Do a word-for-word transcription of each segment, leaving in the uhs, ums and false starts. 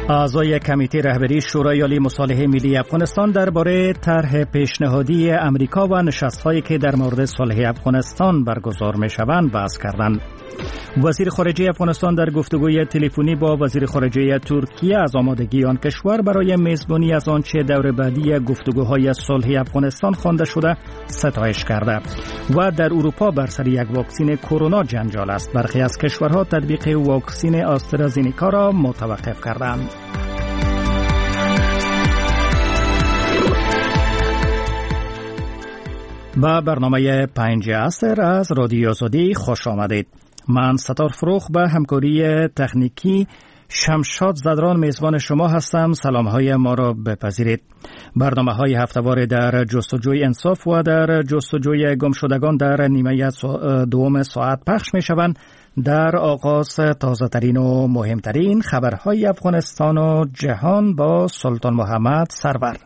اعضای کمیته رهبری شورای عالی مصالحه ملی افغانستان درباره طرح پیشنهادی امریکا و نشست‌هایی که در مورد صلح افغانستان برگزار می‌شوند بحث کردند. وزیر خارجه افغانستان در گفتگوی تلفنی با وزیر خارجه ترکیه از آمادگی آن کشور برای میزبانی از آنچه دور بعدی گفتگوهای صلح افغانستان خوانده شده ستایش کرده و در اروپا بر سر یک واکسن کرونا جنجال است. برخی از کشورها تطبیق واکسن آسترازینیکا را متوقف کردند. با برنامه پنج عصر از رادیو آزادی خوش آمدید. من ستار فروخ به همکاری تکنیکی شمشاد زدران میزبان شما هستم. سلامهای ما را بپذیرید. برنامه های هفته‌وار در جستجوی انصاف و در جستجوی گمشدگان در نیمه دوم ساعت پخش می شوند. در آغاز تازه ترین و مهمترین خبرهای افغانستان و جهان با سلطان محمد سرور.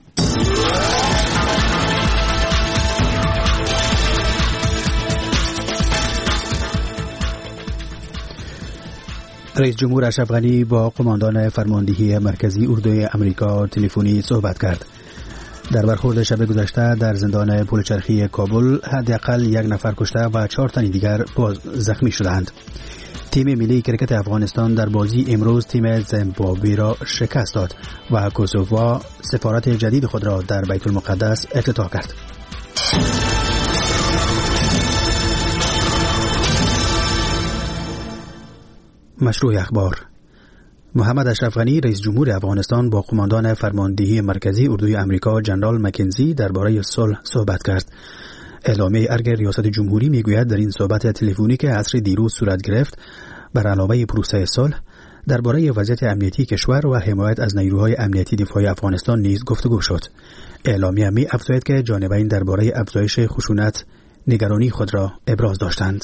رئیس جمهور اشرف غنی با قماندان فرماندهی مرکزی اردوی امریکا تلفنی صحبت کرد. در برخورد شب گذشته در زندان پلچرخی کابل حداقل یک نفر کشته و چهار تن دیگر باز زخمی شدند. تیم ملی کرکت افغانستان در بازی امروز تیم زیمبابوه را شکست داد و کوسوو سفارت جدید خود را در بیت المقدس افتتاح کرد. مشروع اخبار. محمد اشرف غنی رئیس جمهور افغانستان با قماندان فرماندهی مرکزی اردوی امریکا جنرال مکنزی درباره صلح صحبت کرد. اعلامیه ارگ ریاست جمهوری میگوید در این صحبت تلفنی که عصر دیروز صورت گرفت بر علاوه پروسه صلح درباره وضعیت امنیتی کشور و حمایت از نیروهای امنیتی دفاعی افغانستان نیز گفتگو شد. اعلامیه می افزاید که جانبین درباره افزایش خشونت نگرانی خود را ابراز داشتند.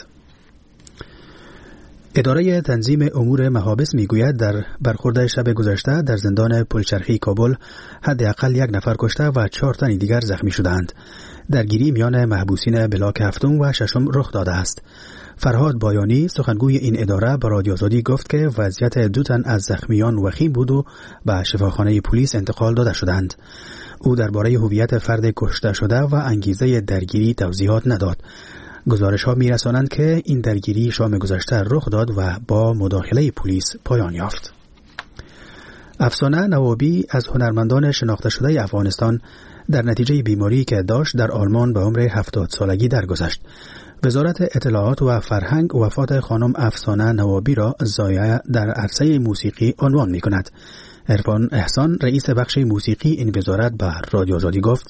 اداره تنظیم امور محابس میگوید در برخورد شب گذشته در زندان پلچرخی کابل حداقل یک نفر کشته و چهار تن دیگر زخمی شدند. درگیری میان محبوسین بلاک هفتم و ششم رخ داده است. فرهاد بایانی سخنگوی این اداره به رادیو آزادی گفت که وضعیت دو تن از زخمیان وخیم بود و به شفاخانه پلیس انتقال داده شدند. او درباره هویت فرد کشته شده و انگیزه درگیری توضیحات نداد. گزارش ها می رسانند که این درگیری شام گذشته رخ داد و با مداخله پلیس پایان یافت. افسانه نوابی از هنرمندان شناخته شده افغانستان در نتیجه بیماری که داشت در آلمان به عمر هفتاد سالگی درگذشت. وزارت اطلاعات و فرهنگ وفات خانم افسانه نوابی را ضایعه در عرصه موسیقی عنوان می کند. عرفان احسان رئیس بخش موسیقی این وزارت به رادیو آزادی گفت: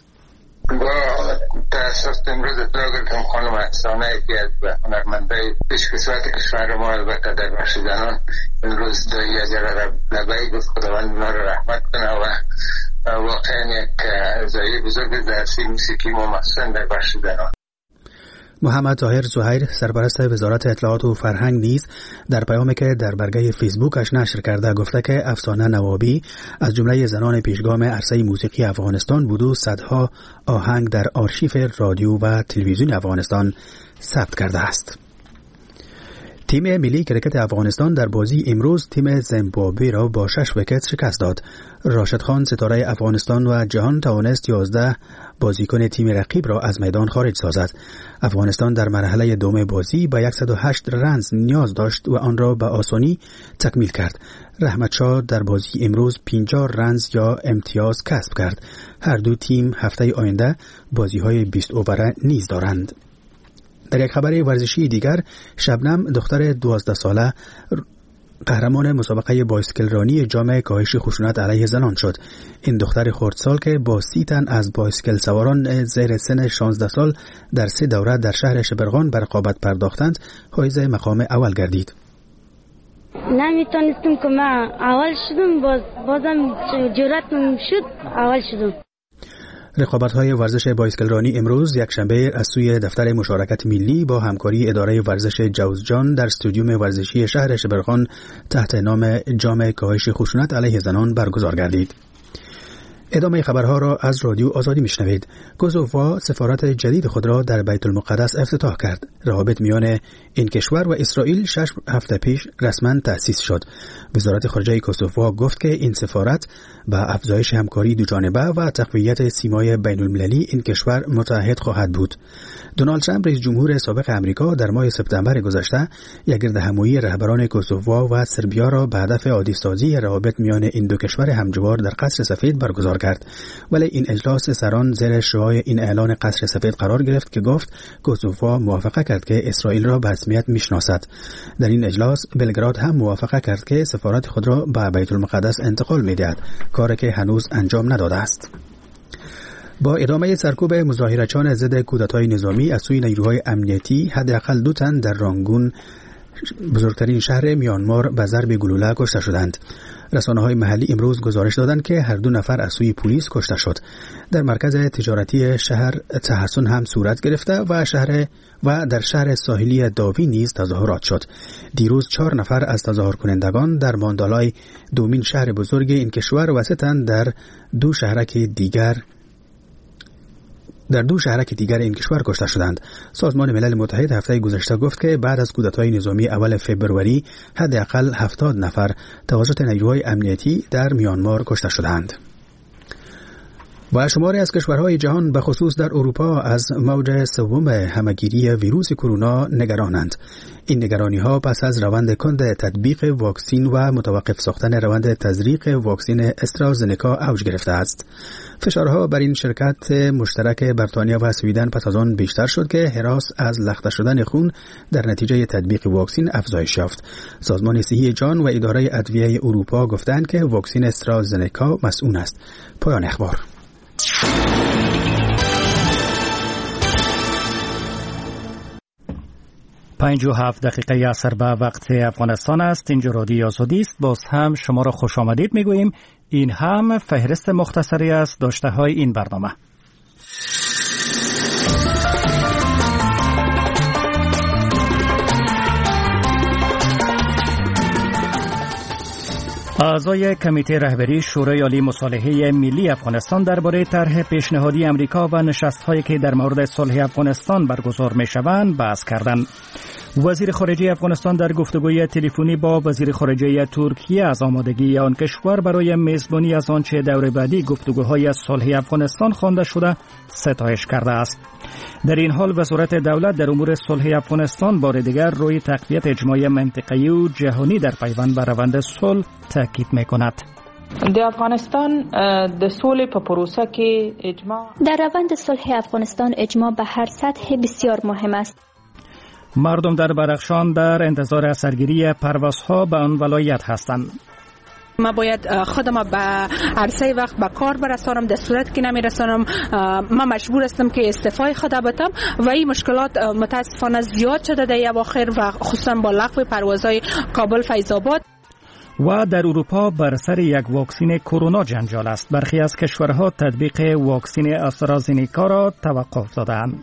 تأسف امروز اطلاع گرفتم خانم افسانه یکی از هنرمندای پیشکسوت کشور ما البته در بخش زنان امروز دایی از لبایی گفت خداوند اونا رو رحمت کنه و واقعا یک ضایعه بزرگ در عرصه موسیقی ما مخصوصا در بخش زنان. محمد طاهر زهیر سرپرست وزارت اطلاعات و فرهنگ نیز در پیامی که در برگه فیسبوکش نشر کرده گفته که افسانه نوابی از جمله زنان پیشگام عرصه موسیقی افغانستان بود و صدها آهنگ در آرشیف رادیو و تلویزیون افغانستان ثبت کرده است. تیم ملی کرکت افغانستان در بازی امروز تیم زیمبابوه را با شش ویکت شکست داد. راشد خان ستاره افغانستان و جهان توانست یازده بازیکن تیم رقیب را از میدان خارج سازد. افغانستان در مرحله دوم بازی با صد و هشت رنز نیاز داشت و آن را به آسانی تکمیل کرد. رحمت شاه در بازی امروز پنجاه رنز یا امتیاز کسب کرد. هر دو تیم هفته آینده بازی‌های بیست اووره نیز دارند. در یک خبر ورزشی دیگر شبنم دختر دوازده ساله قهرمان مسابقه بایسکل رانی جام کاهش خشونت علیه زنان شد. این دختر خردسال که با سی تن از بایسکل سواران زیر سن شانزده سال در سه دوره در شهر شبرغان به رقابت پرداختند حائز مقام اول گردید. نمیتونستم که من اول شدم، باز بازم جرأتم شد اول شدم. رقابت‌های ورزش بایسکل رانی امروز یک شنبه از سوی دفتر مشارکت ملی با همکاری اداره ورزش جوزجان در استادیوم ورزشی شهر شبرغان تحت نام جام کاهش خشونت علیه زنان برگزار گردید. ادامه خبرها را از رادیو آزادی میشنوید. کوزوو سفارت جدید خود را در بیت المقدس افتتاح کرد. روابط میان این کشور و اسرائیل شش هفته پیش رسما تأسیس شد. وزارت خارجه کوزوو گفت که این سفارت با افزایش همکاری دوجانبه و تقویت سیمای بین المللی این کشور متحد خواهد بود. دونالد ترامپ رئیس جمهور سابق آمریکا در ماه سپتامبر گذشته یک گردهمایی رهبران کوزوو و سربیا را به هدف عادی‌سازی روابط میان این دو کشور همجوار در قصر سفید برگزار کرد. ولی این اجلاس سران زیر شعاع این اعلان قصر سفید قرار گرفت که گفت کوزوو موافقه کرد که اسرائیل را به رسمیت میشناسد. در این اجلاس بلگراد هم موافقه کرد که سفارت خود را به بیت المقدس انتقال می‌دهد، کاری که هنوز انجام نداده است. با ادامه سرکوب مظاهرچیان ضد کودتای نظامی از سوی نیروهای امنیتی، حداقل دو تن در رانگون، بزرگترین شهر میانمار، به ضرب گلوله کشته شدند. رسانه‌های محلی امروز گزارش دادند که هر دو نفر از سوی پلیس کشته شد. در مرکز تجارتی شهر تحسن هم صورت گرفته و شهر و در شهر ساحلی داوی نیز تظاهرات شد. دیروز چهار نفر از تظاهر کنندگان در ماندالای، دومین شهر بزرگ این کشور، و سه تن در دو شهرک دیگر در دو شهرک دیگر این کشور کشته شدند. سازمان ملل متحد هفته گذشته گفت که بعد از کودتای نظامی اول فبروری حداقل هفتاد نفر توسط نیروهای امنیتی در میانمار کشته شدند. و شماری از کشورهای جهان به خصوص در اروپا از موج سوم همهگیری ویروس کرونا نگرانند. این نگرانی ها پس از روند کند تطبیق واکسین و متوقف ساختن روند تزریق واکسین استرازنکا اوج گرفته است. فشارها بر این شرکت مشترک بریتانیا و سویدن پس از آن بیشتر شد که هراس از لخته شدن خون در نتیجه تطبیق واکسین افزایش یافت. سازمان صحی جهان و اداره ادویه اروپا گفتند که واکسین استرازنکا مسئول است. پایان اخبار. پنج و هفت دقیقه عصر به وقت افغانستان است. اینجا رادیو آزادی است. باز هم شما را خوش آمدید میگوییم. این هم فهرست مختصری از داشته های این برنامه. اعضای کمیته رهبری شورای عالی مصالحه ملی افغانستان درباره طرح پیشنهادی امریکا و نشست‌هایی که در مورد صلح افغانستان برگزار می‌شوند بحث کردند. وزیر خارجه افغانستان در گفتگوی تلفنی با وزیر خارجه ترکیه از آمادگی آن کشور برای میزبانی از آنچه دور بعدی گفتگوهای صلح افغانستان خوانده شده ستایش کرده است. در این حال وزارت دولت در امور صلح افغانستان بار دیگر روی تقویت اجماع منطقه‌ای و جهانی در پیوند به روند صلح تاکید می‌کند. د افغانستان د صلح په پروسه کې اجماع در روند صلح افغانستان اجماع به هر سطح بسیار مهم است. مردم در بدخشان در انتظار سرگیری پروازها به آن ولایت هستند. ما باید خودم به عرصه وقت به کار برسانم، در صورت که نمیرسانم ما مجبور هستم که استعفای خود بدم و این مشکلات متاسفانه زیاد شده در اواخر و خصوصا با لغو پروازهای کابل فیض آباد. و در اروپا بر سر یک واکسین کرونا جنجال است. برخی از کشورها تطبیق واکسین استرازنکا را توقف دادند.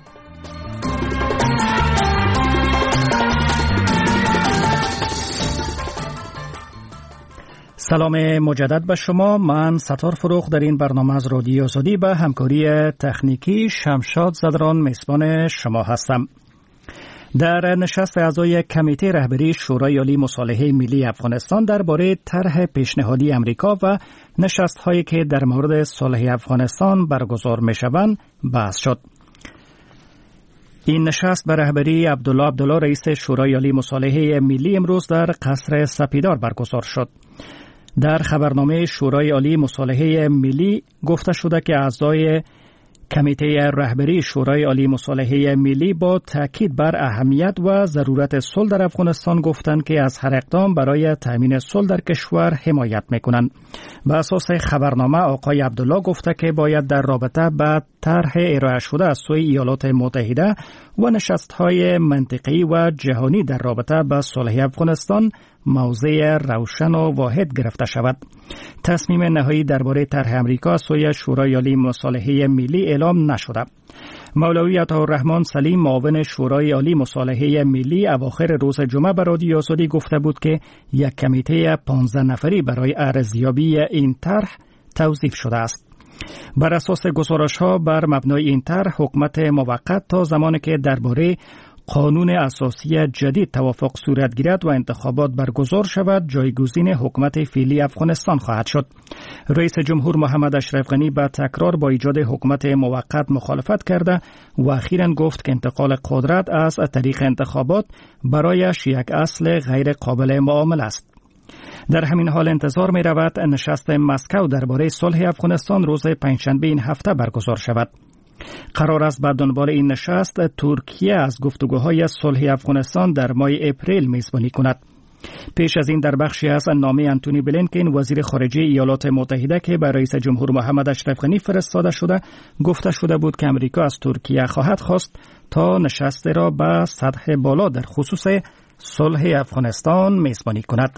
سلام مجدد به شما. من ستار فروغ در این برنامه از رادیو آزادی به همکاری تکنیکی شمشاد زدران میزبان شما هستم. در نشست اعضای کمیته رهبری شورای عالی مصالحه ملی افغانستان درباره طرح پیشنهادی امریکا و نشست‌هایی که در مورد صلح افغانستان برگزار می‌شوند بحث شد. این نشست به رهبری عبدالله عبدالله رئیس شورای عالی مصالحه ملی امروز در قصر سپیدار برگزار شد. در خبرنامه شورای عالی مصالحه ملی گفته شده که اعضای کمیته رهبری شورای عالی مصالحه ملی با تاکید بر اهمیت و ضرورت صلح در افغانستان گفتند که از هر اقدام برای تامین صلح در کشور حمایت میکنند. به اساس خبرنامه آقای عبدالله گفته که باید در رابطه با طرح ارائه شده از سوی ایالات متحده و نشست‌های منطقه‌ای و جهانی در رابطه با صلح افغانستان موضع روشن و واحد گرفته شود. تصمیم نهایی درباره طرح امریکا از سوی شورای عالی مصالحه ملی اعلام نشده. مولوی عطاالرحمن سلیم معاون شورای عالی مصالحه ملی اواخر روز جمعه به رادیو آزادی گفته بود که یک کمیته پانزده نفری برای ارزیابی این طرح توظیف شده است. بر اساس گزارش‌ها بر مبنای این طرح حکومت موقت تا زمانی که درباره قانون اساسی جدید توافق صورت گیرد و انتخابات برگزار شود جایگزین حکومت فعلی افغانستان خواهد شد. رئیس جمهور محمد اشرف غنی با تکرار با ایجاد حکومت موقت مخالفت کرده و اخیراً گفت که انتقال قدرت از طریق انتخابات برایش یک اصل غیر قابل معامله است. در همین حال انتظار می رود نشست مسکو درباره صلح افغانستان روز پنجشنبه این هفته برگزار شود. قرار است بعد دنبال این نشست ترکیه از گفتگوهای صلح افغانستان در ماه اپریل میزبانی کند. پیش از این در بخشی از نامه انتونی بلینکن وزیر خارجه ایالات متحده که به رئیس جمهور محمد اشرف غنی فرستاده شده گفته شده بود که امریکا از ترکیه خواهد خواست تا نشست را به سطح بالا در خصوص صلح افغانستان میزبانی کند.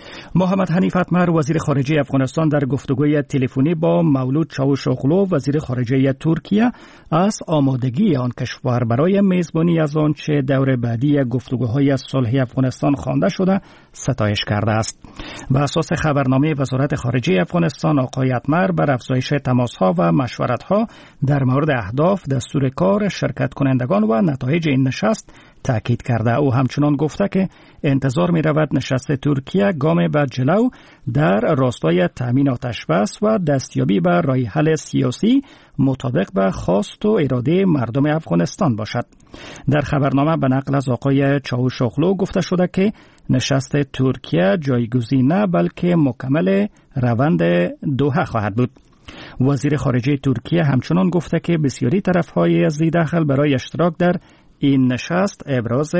محمد حنیف اتمر وزیر خارجه افغانستان در گفتگوی تلفنی با مولود چاوشوغلو وزیر خارجه ترکیه از آمادگی آن کشور برای میزبانی از آنچه دور بعدی گفتگوهای صلح افغانستان خوانده شده ستایش کرده است. بر اساس خبرنامه وزارت خارجه افغانستان آقای اتمر بر افزایش تماس‌ها و مشورت‌ها در مورد اهداف، دستور کار، شرکت کنندگان و نتایج این نشست تاکید کرده. او همچنان گفته که انتظار می رود نشست ترکیه گام به جلو در راستای تامین آتش بس و دستیابی به راه حل سیاسی مطابق به خواست و اراده مردم افغانستان باشد. در خبرنامه به نقل از آقای چاوشوغلو گفته شده که نشست ترکیه جایگزین نه بلکه مکمل روند دوحه خواهد بود. وزیر خارجه ترکیه همچنان گفته که بسیاری طرف‌های ذی دخل برای اشتراک در این نشست ابراز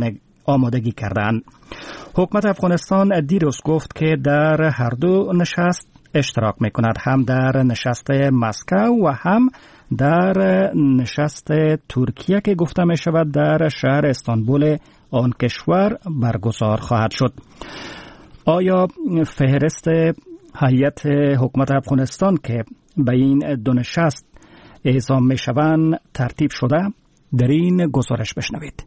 آمادگی کردند. حکومت افغانستان دیروز گفت که در هر دو نشست اشتراک می‌کند، هم در نشست مسکو و هم در نشست ترکیه که گفته می شود در شهر استانبول آن کشور برگزار خواهد شد. آیا فهرست هیئت حکومت افغانستان که به این دو نشست اعزام می شوند ترتیب شده؟ در این گزارش بشنوید.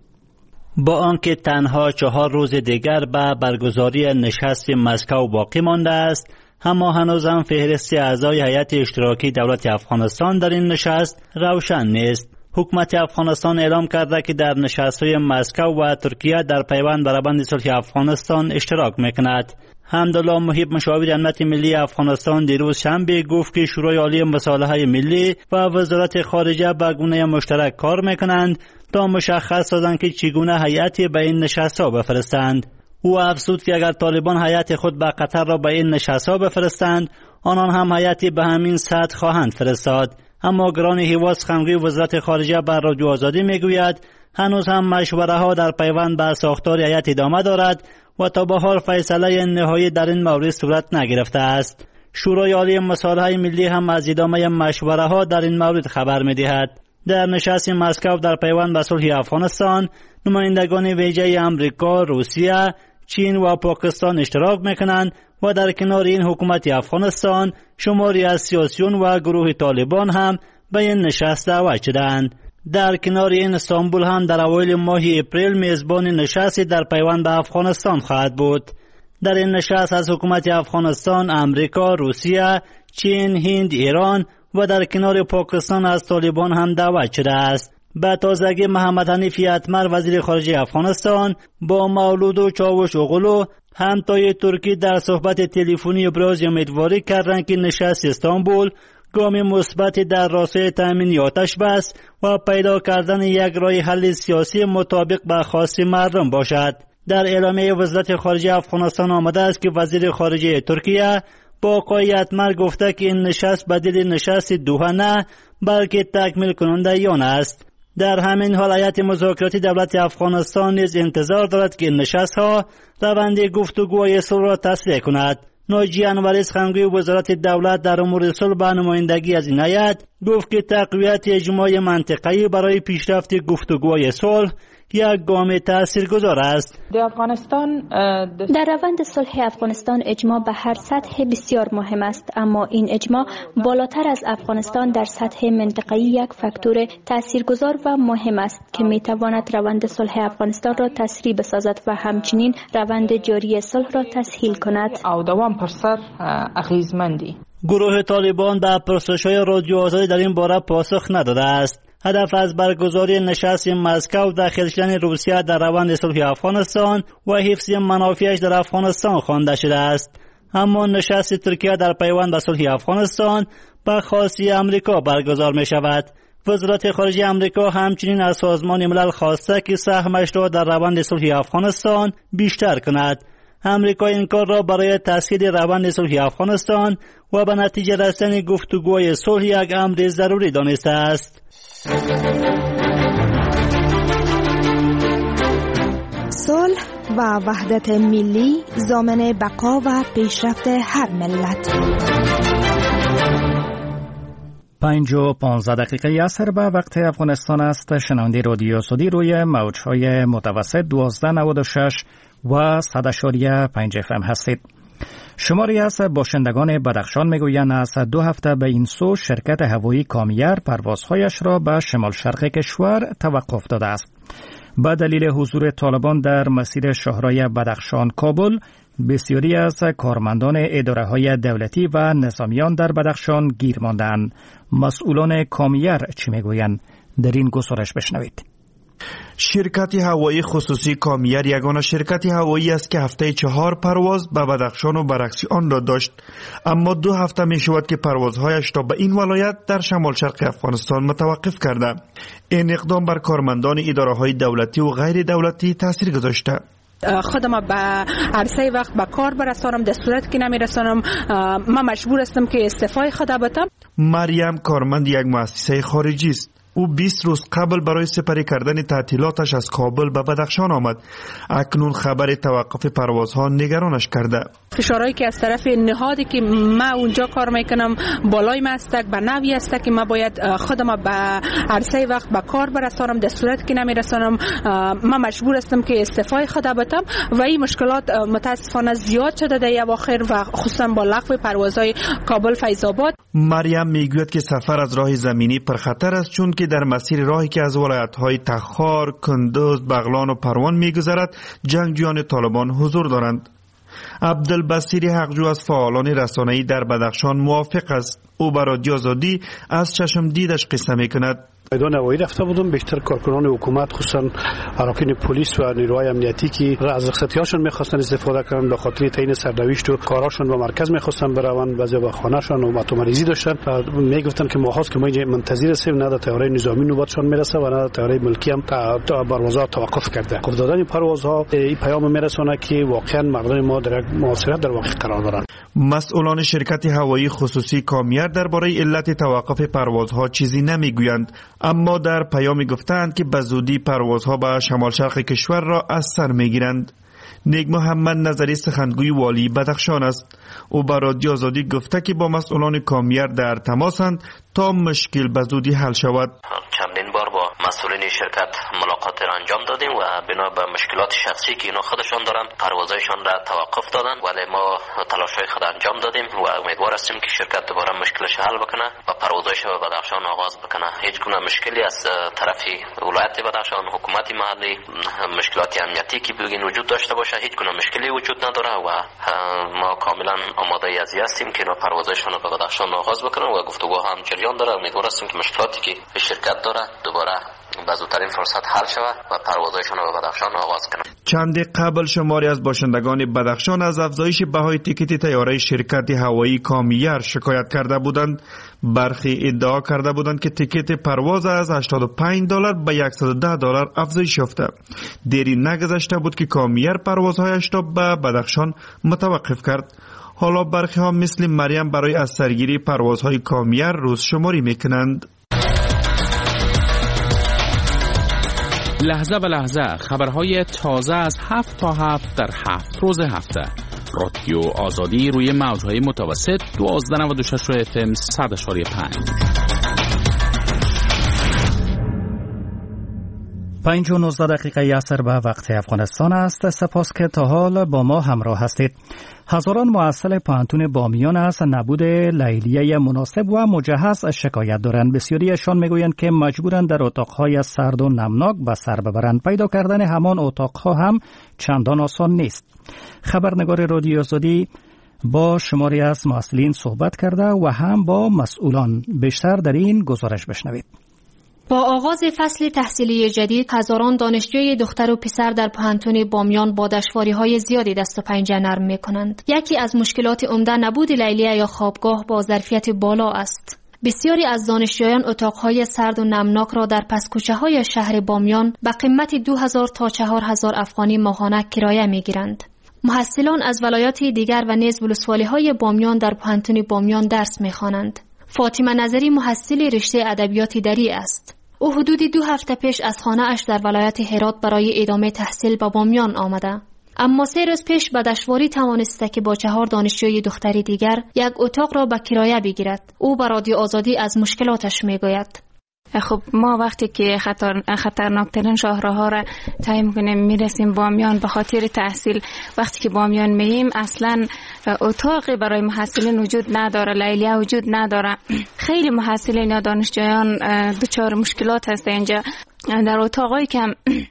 با آنکه تنها چهار روز دیگر به برگزاری نشست مسکو باقی مانده است، اما هنوز هم فهرست اعضای هیئت اشتراکی دولت افغانستان در این نشست روشن نیست. حکومت افغانستان اعلام کرده که در نشست‌های مسکو و ترکیه در پیوند بر روند صلح افغانستان اشتراک می‌کند. حمدالله محیب مشاور امنیت ملی افغانستان دیروز شنبه گفت که شورای عالی مصالحه ملی و وزارت خارجه به گونه مشترک کار می‌کنند تا مشخص سازند که چگونه هیئتی به این نشست‌ها بفرستند. او افزود که اگر طالبان هیئت خود به قطر را به این نشست‌ها بفرستند، آنان هم هیئتی به همین سطح خواهند فرستاد. اما گران هیواز خمگی وزارت خارجه بر رادیو آزادی میگوید هنوز هم مشوره ها در پیوند بر ساختار هیئت ادامه دارد و تا به حال فیصله نهایی در این مورد صورت نگرفته است. شورای عالی مصالحه ملی هم از ادامه مشوره ها در این مورد خبر میدهد. در نشست مسکو در پیوند به صلح افغانستان نمایندگان ویژه امریکا، روسیه، چین و پاکستان اشتراک میکنند و در کنار این حکومت افغانستان شماری از سیاسیون و گروه طالبان هم به این نشست دعوت شدند. در کنار این استانبول هم در اوایل ماه اپریل میزبان نشستی در پیوند به افغانستان خواهد بود. در این نشست از حکومت افغانستان، امریکا، روسیه، چین، هند، ایران و در کنار پاکستان از طالبان هم دعوت شده است. به تازگی محمد حنیف اتمر وزیر خارجه افغانستان با مولود چاوشوغلو همتای ترکی در صحبت تلفنی ابراز امیدواری کردند که نشست استانبول گام مثبت در راستای تامین آتش بس و پیدا کردن یک راه حل سیاسی مطابق به خواست مردم باشد. در اعلامیه وزارت خارجه افغانستان آمده است که وزیر خارجه ترکیه با آقای اتمر گفته که این نشست بدیل نشست دوحه نه بلکه تکمیل کننده آن است. در همین حال هیئت مذاکراتی دولت افغانستان نیز انتظار دارد که این نشست‌ها روند گفتگوهای صلح را تسریع کند. ناجی انوری سخنگوی وزارت دولت در امور صلح به نمایندگی از این هیئت گفت که تقویت اجماع منطقه‌ای برای پیشرفت گفتگوهای صلح یک گام تاثیرگذار است. در افغانستان در روند صلح افغانستان اجماع به هر سطح بسیار مهم است، اما این اجماع بالاتر از افغانستان در سطح منطقه‌ای یک فاکتور تاثیرگذار و مهم است که میتواند روند صلح افغانستان را تسریع بسازد و همچنین روند جاری صلح را تسهیل کند او دوام پر سر اغیزمندی. گروه طالبان به پرسش‌های رادیو آزادی در این باره پاسخ نداده است. هدف از برگزاری نشست مسکو داخل شدن روسیه در روند صلح افغانستان و حفظ منافعش در افغانستان خوانده شده است. اما نشست ترکیه در پیوند به صلح افغانستان به خواسته امریکا برگزار می شود. وزارت خارجه امریکا همچنین از سازمان ملل خواسته که سهمش را در روند صلح افغانستان بیشتر کند. امریکا این کار را برای تسهیل روند صلح افغانستان و به نتیجه رسیدن گفتگوهای صلح یک امر ضروری دانسته است. صلح و وحدت ملی ضامن بقا و پیشرفت هر ملت. پنج و پانزده دقیقه عصر به وقت افغانستان است. شنونده رادیو آزادی روی موجهای متوسط دوازده نود و شش و صد اشاریه پنج اف ام هستید. شماری از باشندگان بدخشان میگویند از دو هفته به این سو شرکت هوایی کامیر پروازهایش را به شمال شرق کشور توقف داده است. به دلیل حضور طالبان در مسیر شاهراه بدخشان کابل، بسیاری از کارمندان اداره‌های دولتی و نظامیان در بدخشان گیر ماندند. مسئولان کامیر چی میگویند؟ در این گزارش بشنوید. شرکت هوایی خصوصی کامیر یگانه شرکت هوایی است که هفته چهار پرواز به بدخشان و برعکس آن را داشت، اما دو هفته می شود که پروازهایش را به این ولایت در شمال شرق افغانستان متوقف کرده. این اقدام بر کارمندان اداره‌های دولتی و غیر دولتی تاثیر گذاشته. خودم به عرصه وقت به کار برسانم، در صورت که نمیرسانم من مجبور هستم که استعفای خود بدم. مریم کارمند یک مؤسسه خارجی است. او بیست روز قبل برای سپری کردن تعطیلاتش از کابل به بدخشان آمد. اکنون خبر توقف پروازها نگرانش کرده. فشارهایی که از طرف نهادی که من اونجا کار میکنم بالای من است، به نوعی است که من باید خودم به عرصه وقت به کار برسانم، در صورت که نمیرسانم من مجبور هستم که استعفای خود بدم و این مشکلات متاسفانه زیاد شده در اواخر و خصوصا با لغو پروازهای کابل فیض آباد. مریم میگوید که سفر از راه زمینی پر خطر است، چون که در مسیر راهی که از ولایت‌های تخار، کندوز، بغلان و پروان می‌گذرد جنگجویان طالبان حضور دارند. عبدالبصیر حقجو از فعالان رسانه‌ای در بدخشان موافق است. او به رادیو آزادی از چشم دیدش قصه می‌کند. میدان هوایی رفته بودم، بیشتر کارکنان حکومت خصوصا اراکین پلیس و نیروهای امنیتی که از رخصتیاشون می‌خواستن استفاده کنن به خاطر تعیین سرنوشت و کاراشون به مرکز می‌خواستن بروند، بعضی به خانه‌شون و مطمئنی داشتن و میگفتن که ما خواست که ما اینجا منتظر هستیم، نه در طیاره نظامی نوبتشون میرسه و نه در طیاره ملکی هم تا پروازها توقف کرده. خود دادن پروازها این پیام میرسونه که واقعا مردم ما در معاصرت در واقع قرار دارن. مسئولان شرکت هوایی خصوصی کامیر درباره علت توقف پروازها چیزی نمیگویند، اما در پیامی گفتند که به زودی پروازها به شمال شرق کشور را از سر میگیرند. نیک محمد نظری سخنگوی والی بدخشان است. او به رادیو آزادی گفته که با مسئولان کامیر در تماسند تا مشکل به زودی حل شود. چندین بار با مسئولین شرکت ملاقات را انجام دادیم و بنا به مشکلات شخصی که اینا خودشان دارن پروازهایشان را توقف دادن، ولی ما تلاش‌های خود انجام دادیم و امیدوار هستیم که شرکت دوباره مشکلش حل بکنه و پروازهایش به بدخشان آغاز بکنه. هیچ گونه مشکلی از طرف ولایت بدخشان، حکومت محلی، مشکلات امنیتی که بگین وجود داشته باشه هیچ گونه مشکلی وجود نداره و ما کاملا آماده ای هستیم که اینا پروازهایشان رو به بدخشان آغاز بکنن و گفتگوها هم جریان داره. امیدوار هستیم که مشکلاتی که به شرکت داره دوباره به زودترین فرصت حل شود و پروازهایشان رو به بدخشان آغاز کنند. چند قبل شماری از باشندگان بدخشان از افزایش بهای تیکت طیاره شرکت هوایی کامیر شکایت کرده بودند. برخی ادعا کرده بودند که تیکت پرواز از هشتاد و پنج دلار به صد و ده دلار افزایش یافته. دیری نگذشته بود که کامیر پروازهایش را به بدخشان متوقف کرد. حالا برخی ها مثل مریم برای از سرگیری پروازهای کامیر روز شماری میکنند. لحظه به لحظه خبرهای تازه از هفت تا هفت در هفت روز هفته. رادیو آزادی روی موجهای متوسط دوازده نود و شش اف ام صد اشاری پنج. پنج و نوزده دقیقه عصر به وقت افغانستان است. سپاس که تا حال با ما همراه هستید. هزاران محصل پوهنتون بامیان از نبود لیلیه مناسب و مجهز شکایت دارند. بسیاریشان میگویند که مجبورند در اتاقهای سرد و نمناک به سر ببرند. پیدا کردن همان اتاقها هم چندان آسان نیست. خبرنگار رادیو آزادی با شماری از مسئولین صحبت کرده و هم با مسئولان. بیشتر در این گزارش بشنوید. با آغاز فصل تحصیلی جدید، هزاران دانشجوی دختر و پسر در پانتون بامیان با دشواری‌های زیادی دست و پنجه نرم می‌کنند. یکی از مشکلات عمده نبود لیلیه یا خوابگاه با ظرفیت بالا است. بسیاری از دانشجویان اتاقهای سرد و نمناک را در پس‌کوچه‌های شهر بامیان به قیمت دو هزار تا چهار هزار افغانی ماهانه کرایه می‌گیرند. محصلان از ولایات دیگر و نیز ولسوالی‌های بامیان در پانتون بامیان درس می‌خوانند. فاطمه نظری محصل رشته ادبیات دری است. او حدودی دو هفته پیش از خانه اش در ولایت هرات برای ادامه تحصیل به بامیان آمده. اما سه روز پیش به دشواری توانسته که با چهار دانشجوی دختری دیگر یک اتاق را به کرایه بگیرد. او به رادیو آزادی از مشکلاتش میگوید. خب ما وقتی که خطر خطرناکترین شاهراها را طی می‌کنیم میرسیم بامیان به خاطر تحصیل، وقتی که بامیان مییم اصلا اتاقی برای محصلین وجود نداره، لیلیه وجود نداره. خیلی محصلین یا دانشجویان دچار مشکلات هست اینجا. در اتاقایی که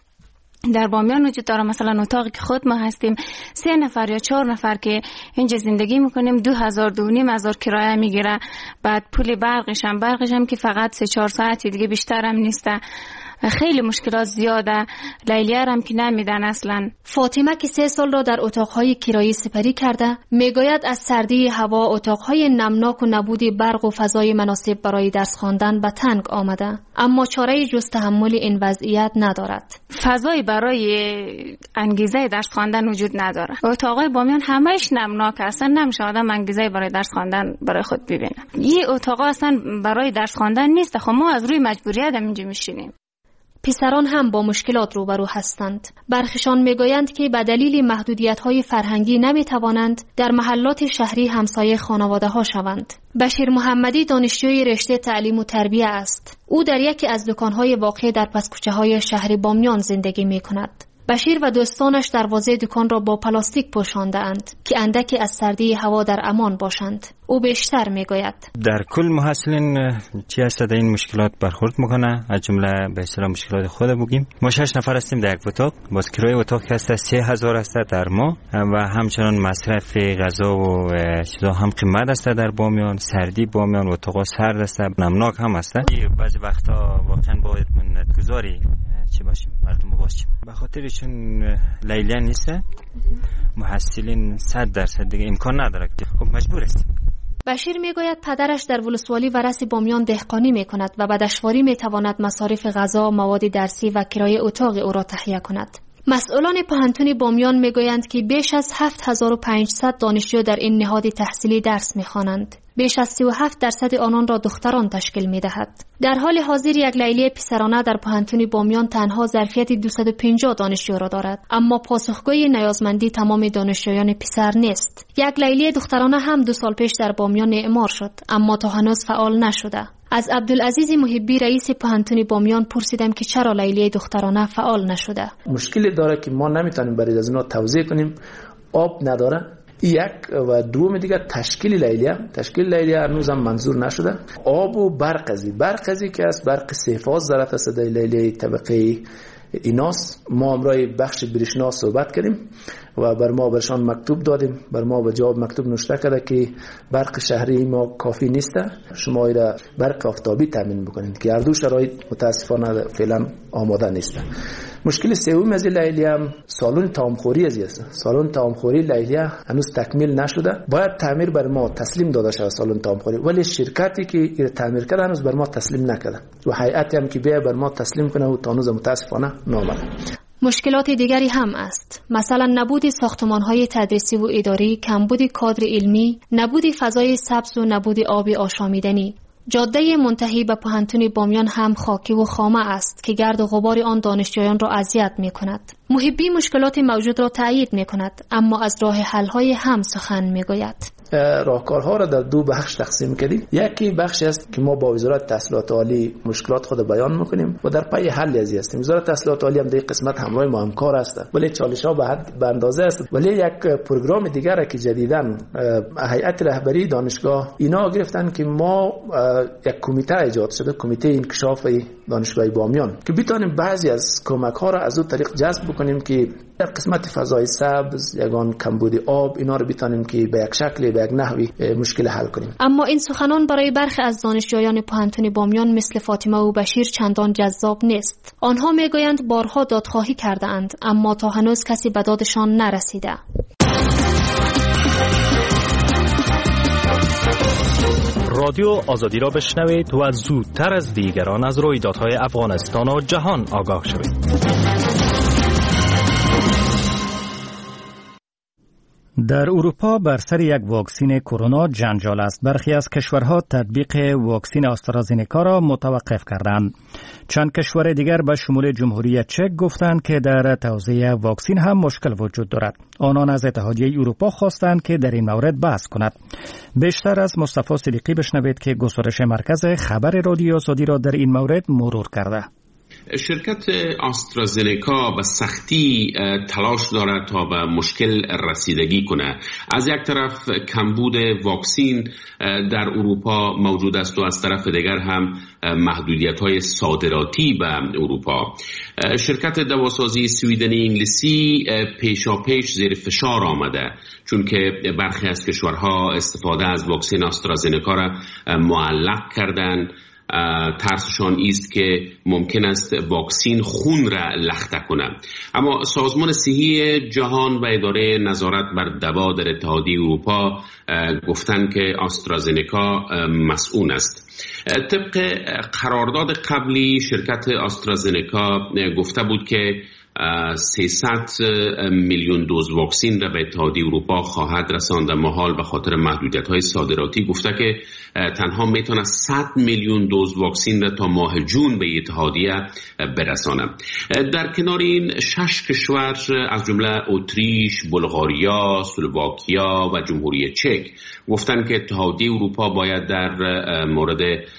در بامیان وجود داره، مثلا اتاقی که خود ما هستیم سه نفر یا چهار نفر که اینجا زندگی میکنیم دو هزار دو نیم هزار کرایه میگیره. بعد پول برقش هم برقش هم که فقط سه چهار ساعتی دیگه بیشتر هم نیسته. خیلی مشکلات زیاده. لیلیه هم که نمیدن اصلا. فاطمه که سه سال را در اتاقهای کرایی سپری کرده میگوید از سردی هوا، اتاقهای نمناک و نبود برق و فضای مناسب برای درس خواندن به تنگ آمده، اما چاره جز تحمل این وضعیت ندارد. فضای برای انگیزه درس خواندن وجود نداره. اتاقای بامیان همه‌اش نمناک هستن، نمیشه آدم انگیزه برای درس خواندن برای خود ببینه. یه اتاق اصلا برای درس خواندن نیست. خب ما از روی مجبوریت اینجا میشینیم. پسران هم با مشکلات روبرو هستند. برخشان میگویند که به دلیل محدودیت‌های فرهنگی نمیتوانند در محلات شهری همسایه خانواده‌ها شوند. بشیر محمدی دانشجوی رشته تعلیم و تربیه است. او در یکی از دکان‌های واقع در پس‌کوچه‌های شهر بامیان زندگی می‌کند. بشیر و دوستانش دروازه دکان را با پلاستیک پوشانده اند که اندکی از سردی هوا در امان باشند. او بیشتر میگوید در کل محصلین چی هست در این مشکلات برخورد میکنه. از جمله به اصطلاح مشکلات خود بگیم. ما شش نفر هستیم در یک اتاق. باز کرایه اتاق هست سه هزار است در ماه و همچنان مصرف غذا و چیزا هم قیمت است در بامیان. سردی بامیان اتاق سرد است، نمناک هم است. بعضی وقتا واقعا باید منتگذاری چی باشیم، مردم باشیم. به خاطر چون لیلیه نیست محصلین صد درصد دیگه امکان نداره که خب مجبور است. بشیر میگوید پدرش در ولسوالی ورث بامیان دهقانی میکند و به دشواری میتواند مصارف غذا، مواد درسی و کرایه اتاق او را تهیه کند. مسئولان پانتون بامیان میگویند که بیش از هفت هزار و پانصد دانشجو در این نهاد تحصیلی درس میخوانند. بیش از سی و هفت درصد آنان را دختران تشکیل میدهد. در حال حاضر یک لیلیه پسرانه در پانتون بامیان تنها ظرفیت دویست و پنجاه دانشجو را دارد، اما پاسخگوی نیازمندی تمام دانشجویان پسر نیست. یک لیلیه دخترانه هم دو سال پیش در بامیان اعمار شد، اما تا هنوز فعال نشده. از عبدالعزیز محبی رئیس پانتون بامیان پرسیدم که چرا لیلیه دخترانه فعال نشده. مشکلی داره که ما نمیتونیم برای از اینا توضیح کنیم. آب نداره. یک و دوم دیگه تشکیل لیلیه تشکیل لیلیه هنوز هم منظور نشده. آب و برق ازی برق ازی که است برق سه فاز ضرورت است در لیلیه طبقه ایناس. ما امروز بخش برشنا صحبت کردیم و بر ما برشان مکتوب دادیم. بر ما به جواب مکتوب نوشته کرده که برق شهری ما کافی نیست، شما ایره برق آفتابی تامین بکنید که هر دو شرایط متاسفانه فعلا آماده نیست. مشکل سوم از لیلیه سالن طعامخوری است. سالن طعامخوری لیلیه هنوز تکمیل نشده. باید تعمیر بر ما تسلیم داده شود سالن طعامخوری، ولی شرکتی که این تعمیر کرده هنوز بر ما تسلیم نکرده و هیئتی هم که بیا بر ما تسلیم کنه و تا هنوز متاسفانه نامده. مشکلات دیگری هم است. مثلا نبود ساختمان‌های تدریسی و اداری، کمبود کادر علمی، نبود فضای سبز و نبود آب آشامیدنی. جاده منتهی به پانتون بامیان هم خاکی و خامه است که گرد و غبار آن دانشجویان را اذیت می‌کند. محبی مشکلات موجود را تأیید می‌کند، اما از راه حل‌های هم سخن می‌گوید. راهکارها را در دو بخش تقسیم کردیم. یکی بخش است که ما با وزارت تحصیلات عالی مشکلات خود بیان میکنیم و در پی حل ازی هستیم. وزارت تحصیلات عالی هم در قسمت همراه ما همکار است، ولی چالش ها به حد به اندازه است. ولی یک پروگرام دیگر که جدیداً هیئت رهبری دانشگاه اینا گرفتن که ما یک کمیته ایجاد شده، کمیته انکشاف دانشگاه بامیان، که بتونیم بعضی از کمک ها را از اون طریق جذب بکنیم که در قسمت فضای سبز، یگان کمبود آب، اینا رو بتونیم که به یک شکلی به یک نحوی مشکل حل کنیم. اما این سخنان برای برخی از دانشجویان پوهنتون بامیان مثل فاطمه و بشیر چندان جذاب نیست. آنها میگویند بارها دادخواهی کرده اند اما تا هنوز کسی به دادشان نرسیده. رادیو آزادی را بشنوید و زودتر از دیگران از رویدادهای افغانستان و جهان آگاه شوید. در اروپا بر سر یک واکسین کرونا جنجال است. برخی از کشورها تطبیق واکسین آسترازینکا را متوقف کردند. چند کشور دیگر به شمول جمهوری چک گفتند که در توزیع واکسین هم مشکل وجود دارد. آنان از اتحادیه اروپا خواستند که در این مورد بحث کند. بیشتر از مصطفی صدیقی بشنوید که گزارش مرکز خبر رادیو آزادی را در این مورد مرور کرده. شرکت آسترازینکا به سختی تلاش دارد تا به مشکل رسیدگی کنه. از یک طرف کمبود واکسین در اروپا موجود است و از طرف دیگر هم محدودیت‌های صادراتی به اروپا. شرکت دواسازی سویدنی انگلیسی پیشاپیش زیر فشار آمده، چون که برخی از کشورها استفاده از واکسن آسترازینکا را معلق کردند. ترسشان است که ممکن است واکسین خون را لخته کنه. اما سازمان صحی جهان و اداره نظارت بر دوا در اتحادیه اروپا گفتند که آسترازینکا مسئول است. طبق قرارداد قبلی شرکت آسترازینکا گفته بود که سیصد میلیون دوز واکسین را به اتحادیه اروپا خواهد رساند، اما حال به خاطر محدودیت‌های صادراتی گفته که تنها میتونه صد میلیون دوز واکسین را تا ماه جون به اتحادیه برسانه. در کنار این شش کشور از جمله اتریش، بلغاریا، اسلواکیا و جمهوری چک گفتند که اتحادیه اروپا باید در مورد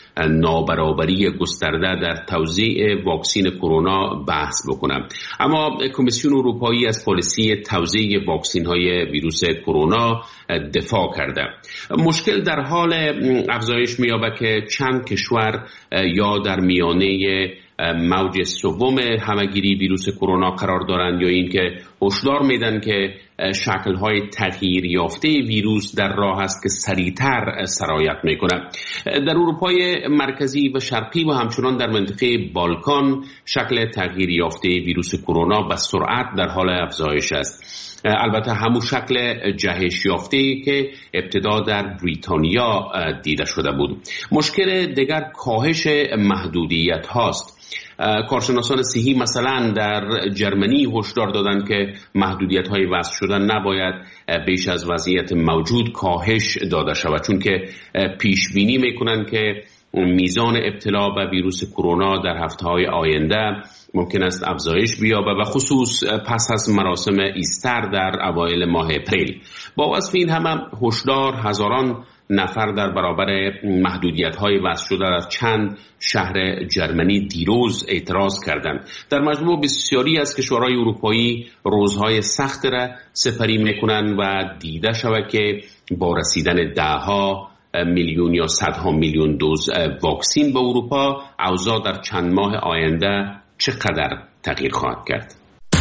نابرابری گسترده در توزیع واکسین کرونا بحث بکنه. اما کمیسیون اروپایی از پالیسی توزیع واکسین های ویروس کرونا دفاع کرده. مشکل در حال افزایش می‌یابد که چند کشور یا در میانه موج سوم همهگیری ویروس کرونا قرار دارند یا اینکه هشدار میدن که شکل‌های تغییر یافته ویروس در راه است که سریعتر سرایت میکنه. در اروپای مرکزی و شرقی و همچنان در منطقه بالکان شکل تغییر یافته ویروس کرونا به سرعت در حال افزایش است. البته همون شکل جهش یافته‌ای که ابتدا در بریتانیا دیده شده بود. مشکل دیگر کاهش محدودیت هاست. کارشناسان صحی مثلا در جرمنی هشدار دادند که محدودیت‌های وضع شده نباید بیش از وضعیت موجود کاهش داده شود، چون که پیش بینی میکنند که میزان ابتلا به ویروس کرونا در هفته‌های آینده ممکن است افزایش بیابد و خصوص پس از مراسم ایستر در اوایل ماه اپریل. با وصف این همه هشدار هزاران نفر در برابر محدودیت‌های وضع شده در چند شهر جرمنی دیروز اعتراض کردند. در مجموع بسیاری از کشورهای اروپایی روزهای سخت را سپری می‌کنند و دیده شود که با رسیدن ده‌ها میلیون یا صدها میلیون دوز واکسین به اروپا اوضاع در چند ماه آینده چقدر تغییر خواهد کرد.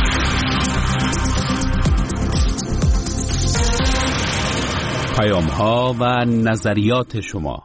پیام ها و نظریات شما.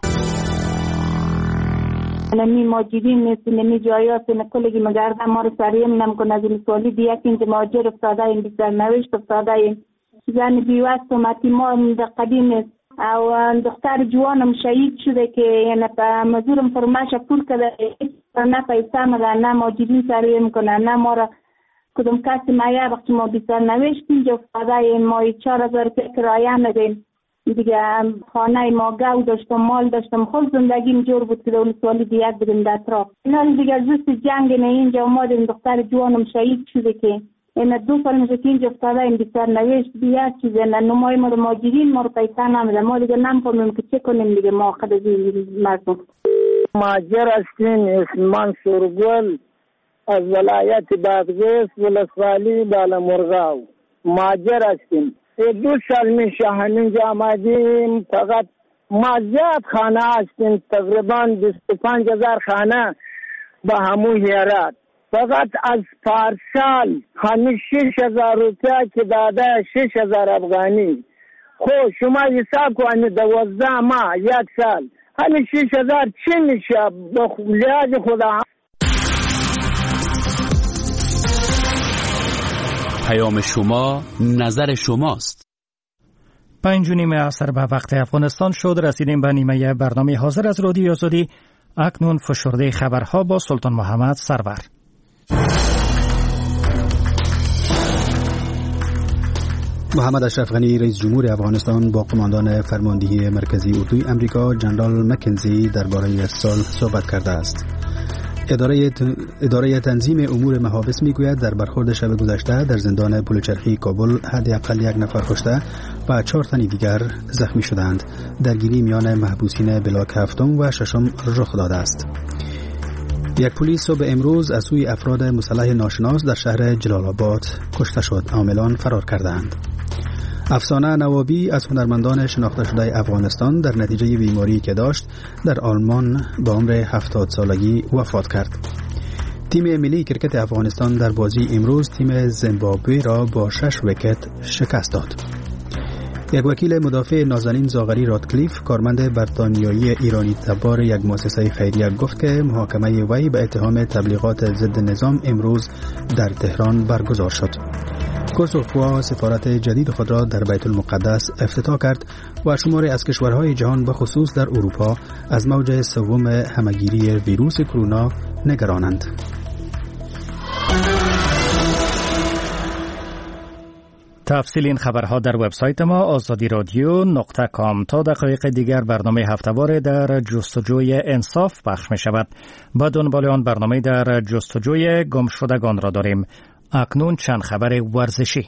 نمی ماجرین نیست، نمی جایات نکلگی مگرده ما رو سریم نمکن از این سوالی دیگه که اینجا ماجر افتاده این بیشتر نوشت افتاده این زن بیوست و متیما در قدیم نیست او دختر جوانم شهید شده که یعنی مزورم فرماش پول کده نه پیسه مده نه ماجرین سریم کنه نه ما را کدوم کسی مایه وقتی ما بیشتر نوشت اینجا افتاده این مایی چار هزار که کرایه ندین دیگه خانه ما گو داشتم مال داشتم خود زندگیم جور بود که دول سوالی دیگر بدیم در اطراف اینا دیگه زست جنگ نه اینجا اومدیم دختر جوانم شهید شده که این دو سال میشه که اینجا افتاده این بیشتر نوشت بیا چیزی نه نمای ما رو ماجرین ما رو پیسه نمیده ما دیگه نمیفهمیم که چه کنیم دیگه ما خود از این مردم ماجر هستیم. اسمان سرگل از ولایت بادغیس ولسوالی بالامرغاو ماجر هستیم. دو سال میشه همینجا آمدیم. فقط ما زیاد خانه هستیم تقریبا بیست و پنج هزار خانه به همون هیرات. فقط از پارسال همین شش هزار روپیه که داده شش هزار افغانی. خب شما حساب کنید دوازده ماه یک سال همین شش هزار چی میشه به لیاز خدا. پیام شما نظر شماست. پنج و نیم عصر به وقت افغانستان شد. رسیدیم به نیمه برنامه حاضر از رادیو آزادی. اکنون فشرده خبرها با سلطان محمد سرور. محمد اشرف غنی رئیس جمهور افغانستان با قماندان فرماندهی مرکزی اردوی امریکا جنرال مکنزی درباره سال صحبت کرده است. اداره اداره تنظیم امور محابس میگوید در برخورد شب گذشته در زندان پلچرخی کابل حداقل یک نفر کشته و چهار تن دیگر زخمی شدند. درگیری میان محبوسین بلاک هفتم و ششم رخ داده است. یک پلیس صبح امروز از سوی افراد مسلح ناشناس در شهر جلال آباد کشته شد. عاملان فرار کردند. افسانه نوابی از هنرمندان شناخته شده افغانستان در نتیجه بیماری که داشت در آلمان با عمر هفتاد سالگی وفات کرد. تیم ملی کرکت افغانستان در بازی امروز تیم زیمبابوه را با شش ویکت شکست داد. یک وکیل مدافع نازنین زاغری رادکلیف کارمند بریتانیایی ایرانی تبار یک مؤسسه خیریه گفت که محاکمه وی به اتهام تبلیغات ضد نظام امروز در تهران برگزار شد. کوسوفوا سفارت جدید خود را در بیت المقدس افتتاح کرد و شماری از کشورهای جهان به خصوص در اروپا از موج سوم همهگیری ویروس کرونا نگرانند. تفصیل این خبرها در وبسایت ما آزادی رادیو نقطه کام. تا دقایق دیگر برنامه هفته‌وار در جستجوی انصاف پخش می شود. با دنبال آن برنامه در جستجوی گمشدگان را داریم. اکنون چند خبر ورزشی.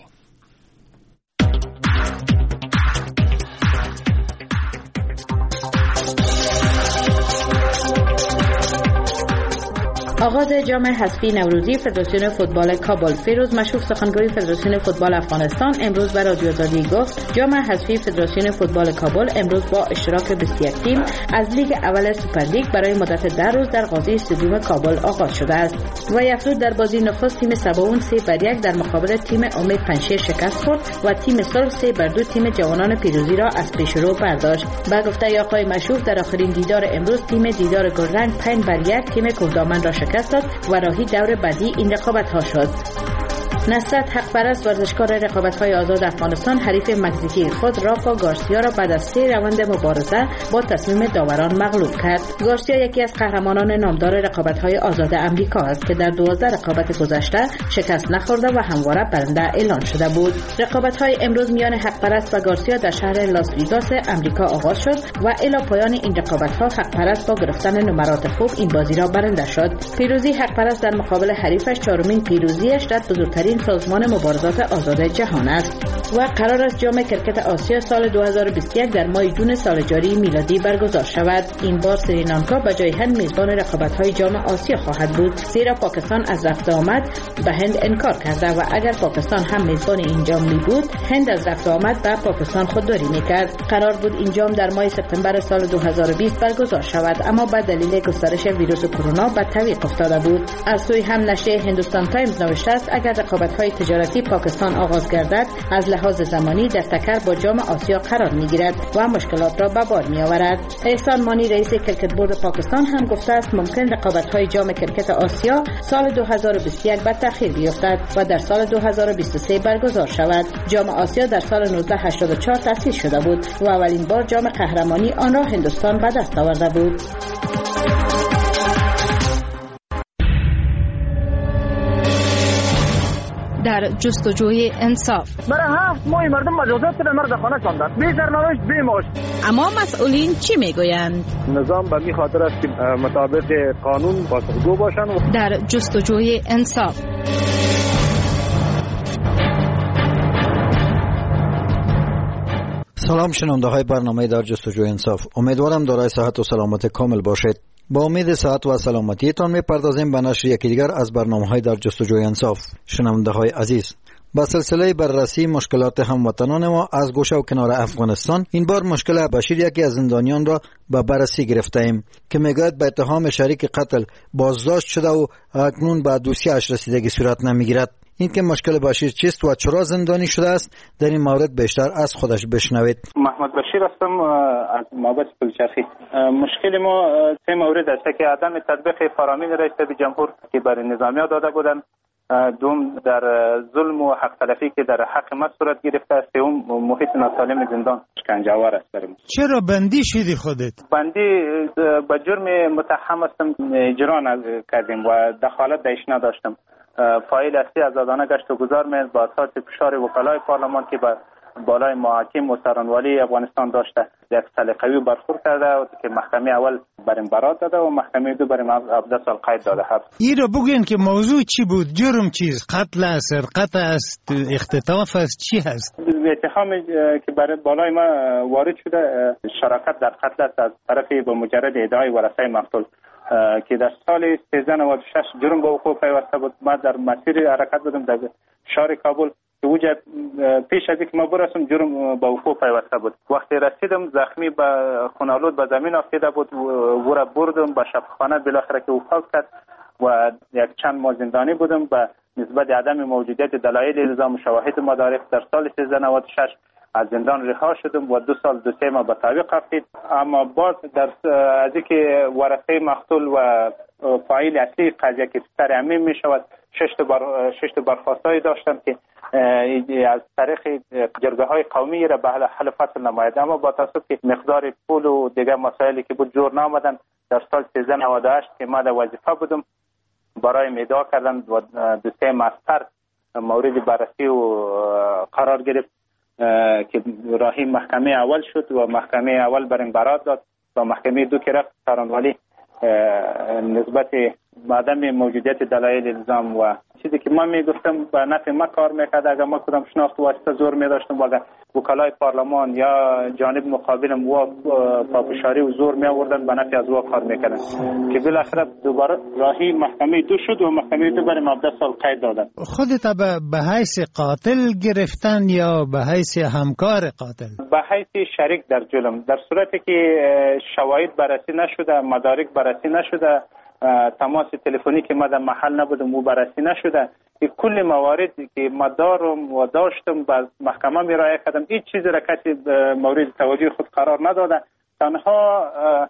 آغاز جام حذفی نوروزی فدراسیون فوتبال کابل. فیروز مشروف سخنگوی فدراسیون فوتبال افغانستان امروز به رادیو آزادی گفت جام حذفی فدراسیون فوتبال کابل امروز با اشتراک بیست و یک تیم از لیگ اول سوپر لیگ برای مدت ده روز در قاضی استادیوم کابل آغاز شده است. و افزود در بازی نخست تیم سباون سه بر یک در مقابل تیم امید پنشیر شکست خورد و تیم صلح سه بر دو تیم جوانان پیروزی را از پیشرو برداشت. با گفته آقای مشروف در آخرین دیدار امروز تیم دیدار گلرنگ پنج بر یک تیم کوهدامن را شکست داد و راهی دور بعدی این رقابت ها شد. نصرت حق پرست ورزشکار رقابت‌های آزاد افغانستان حریف مکزیکی خود رافا گارسیا را بعد از سه راند مبارزه با تصمیم داوران مغلوب کرد. گارسیا یکی از قهرمانان نامدار رقابت‌های آزاد امریکا است که در دوازده رقابت گذشته شکست نخورده و همواره برنده اعلان شده بود. رقابت‌های امروز میان حق پرست و گارسیا در شهر لاس ویگاس امریکا آغاز شد و الی پایان این رقابت‌ها حق پرست با گرفتن نمرات خوب این بازی را برنده شد. پیروزی حق پرست در مقابل حریفش چهارمین پیروزیش در بزرگترین سازمان مبارزات آزاد جهان است و قرار است جام کرکت آسیا سال دو هزار و بیست و یک در ماه جون سال جاری میلادی برگزار شود. این بار سریلانکا به جای هند میزبان رقابت‌های جام آسیا خواهد بود، زیرا پاکستان از رفت آمد به هند انکار کرده و اگر پاکستان هم میزبان این جام می بود هند از رفت آمد به پاکستان خودداری میکرد. قرار بود این جام در ماه سپتامبر سال دو هزار و بیست برگزار شود، اما به دلیل گسترش ویروس کرونا به تعویق افتاده بود. از سوی هم نشریه هندوستان تایمز نوشته است اگر رقابت‌های تجارتی پاکستان آغاز گردد از لحاظ زمانی دستکر با جام آسیا قرار میگیرد و مشکلات را به بار می آورد. احسان مانی رئیس کرکت بورد پاکستان هم گفته است ممکن رقابت‌های جام کرکت آسیا سال دو هزار و بیست و یک به تأخیر بیفتد و در سال دو هزار و بیست و سه برگزار شود. جام آسیا در سال نوزده هشتاد و چهار تأسیس شده بود و اولین بار جام قهرمانی آن را هندوستان به دست آورده بود. در جستجوی انصاف. برای هفت ماه مردم مجازات شده مرد خانه شاندن، بی سرنوشت بی معاش. اما مسئولین چی میگویند؟ نظام به می خاطر است که مطابق قانون پاسخگو باشند. در جستجوی انصاف. سلام شنونده های برنامه در جستجوی انصاف، امیدوارم دارای صحت و سلامت کامل باشید. با امید صحت و سلامتیتان میپردازیم به نشر یکی دیگر از برنامه های در جستجوی انصاف. شنونده های عزیز، با سلسله بررسی مشکلات هموطنان ما از گوشه و کنار افغانستان، این بار مشکل بشیر یکی از زندانیان را به بررسی گرفته ایم که میگوید به اتهام شریک قتل بازداشت شده و اکنون به دوسیه‌اش رسیدگی صورت نمیگیرد. این که مشکل بشیر چیست و چرا زندانی شده است، در این مورد بیشتر از خودش بشنوید. محمد بشیر هستم از مابس پلچرخی. مشکل ما سه مورد است که عدم تطبیق فرامین رئیس جمهور که برای نظامی‌ها داده بودند، دوم در ظلم و حق تلفی که در حق ما صورت گرفته است، سوم محیط ناسالم زندان شکنجه‌آور است برای ما. چرا بندی شدی خودت؟ بندی به جرم متهم هستم، اجرا کردیم و دخالت درش نداشتم. فایل اصلی آزادانه گشت و گذار می با اساس فشار وکلای پارلمان که با بالای محاکم و سرانوالی افغانستان داشته یک سلیقه‌ای برخورد کرده که محکمه اول بریم برات داده و محکمه دو بریم هفده سال قید داده هست. این رو بگین که موضوع چی بود؟ جرم چیز؟ قتل است، سرقت است، اختطاف است، چی هست؟ اتهام که برای بالای ما وارد شده شراکت در قتل است از طرف با مجرد ادعای ورثه مقتول که در سال سیزده نود و شش جرم به وقوع پیوسته بود. ما در مسیر حرکت بودم در شهر کابل که اوجه پیش از اینکه ما برسم جرم به وقوع پیوسته بود. وقتی رسیدم زخمی به خونالود به زمین افتاده بود و را بردم به شفاخانه، بالاخره که وفات کرد و یک چند ماه زندانی بودم. به نسبت عدم موجودیت دلایل الزام و شواهد مدارک در سال سیزده نود و شش از زندان رها شدم و دو سال دو سه ماه به تعویق رفتید. اما باز در از اینکه ورثه مقتول و فاعل اصلی قضیه که پسر عمیم می شود شش تا بر شش تا برخواستای داشتم که از طریق جرگه های قومی را به حل فصل نماید، اما با تاسف که مقدار پول و دیگر مسائلی که بود جور نامدن در سال سیزده نود و هشت که ما در وظیفه بودم برای ادعا کردن و دو سه مستر مورد بررسی و قرار گرفت که راهی محکمه اول شد و محکمه اول بریم برات داد و محکمه دو که رفت سرانوالی نسبت عدم موجودیت دلایل الزام و چیزی که من میگفتم به نفع ما کار میکرد. اگر ما کدام شناخت واسطه زور میداشتم و اگر وکلای پارلمان یا جانب مقابلم و پافشاری و زور می آوردن به نفع از وا کار میکردن که بالاخره دوباره راهی محکمه دو شد و محکمه دو برای هفده سال قید دادن. خودت به حیث قاتل گرفتن یا به حیث همکار قاتل؟ به حیث شریک در جرم، در صورتی که شواهد بررسی نشده، مدارک بررسی نشده، تماس تلفنی که ما در محل نبودم و بررسی نشده، که کل مواردی که ما دارم و داشتم به محکمه میرایه کردم، هیچ چیزی را کسی مورد توجه خود قرار نداده. تنها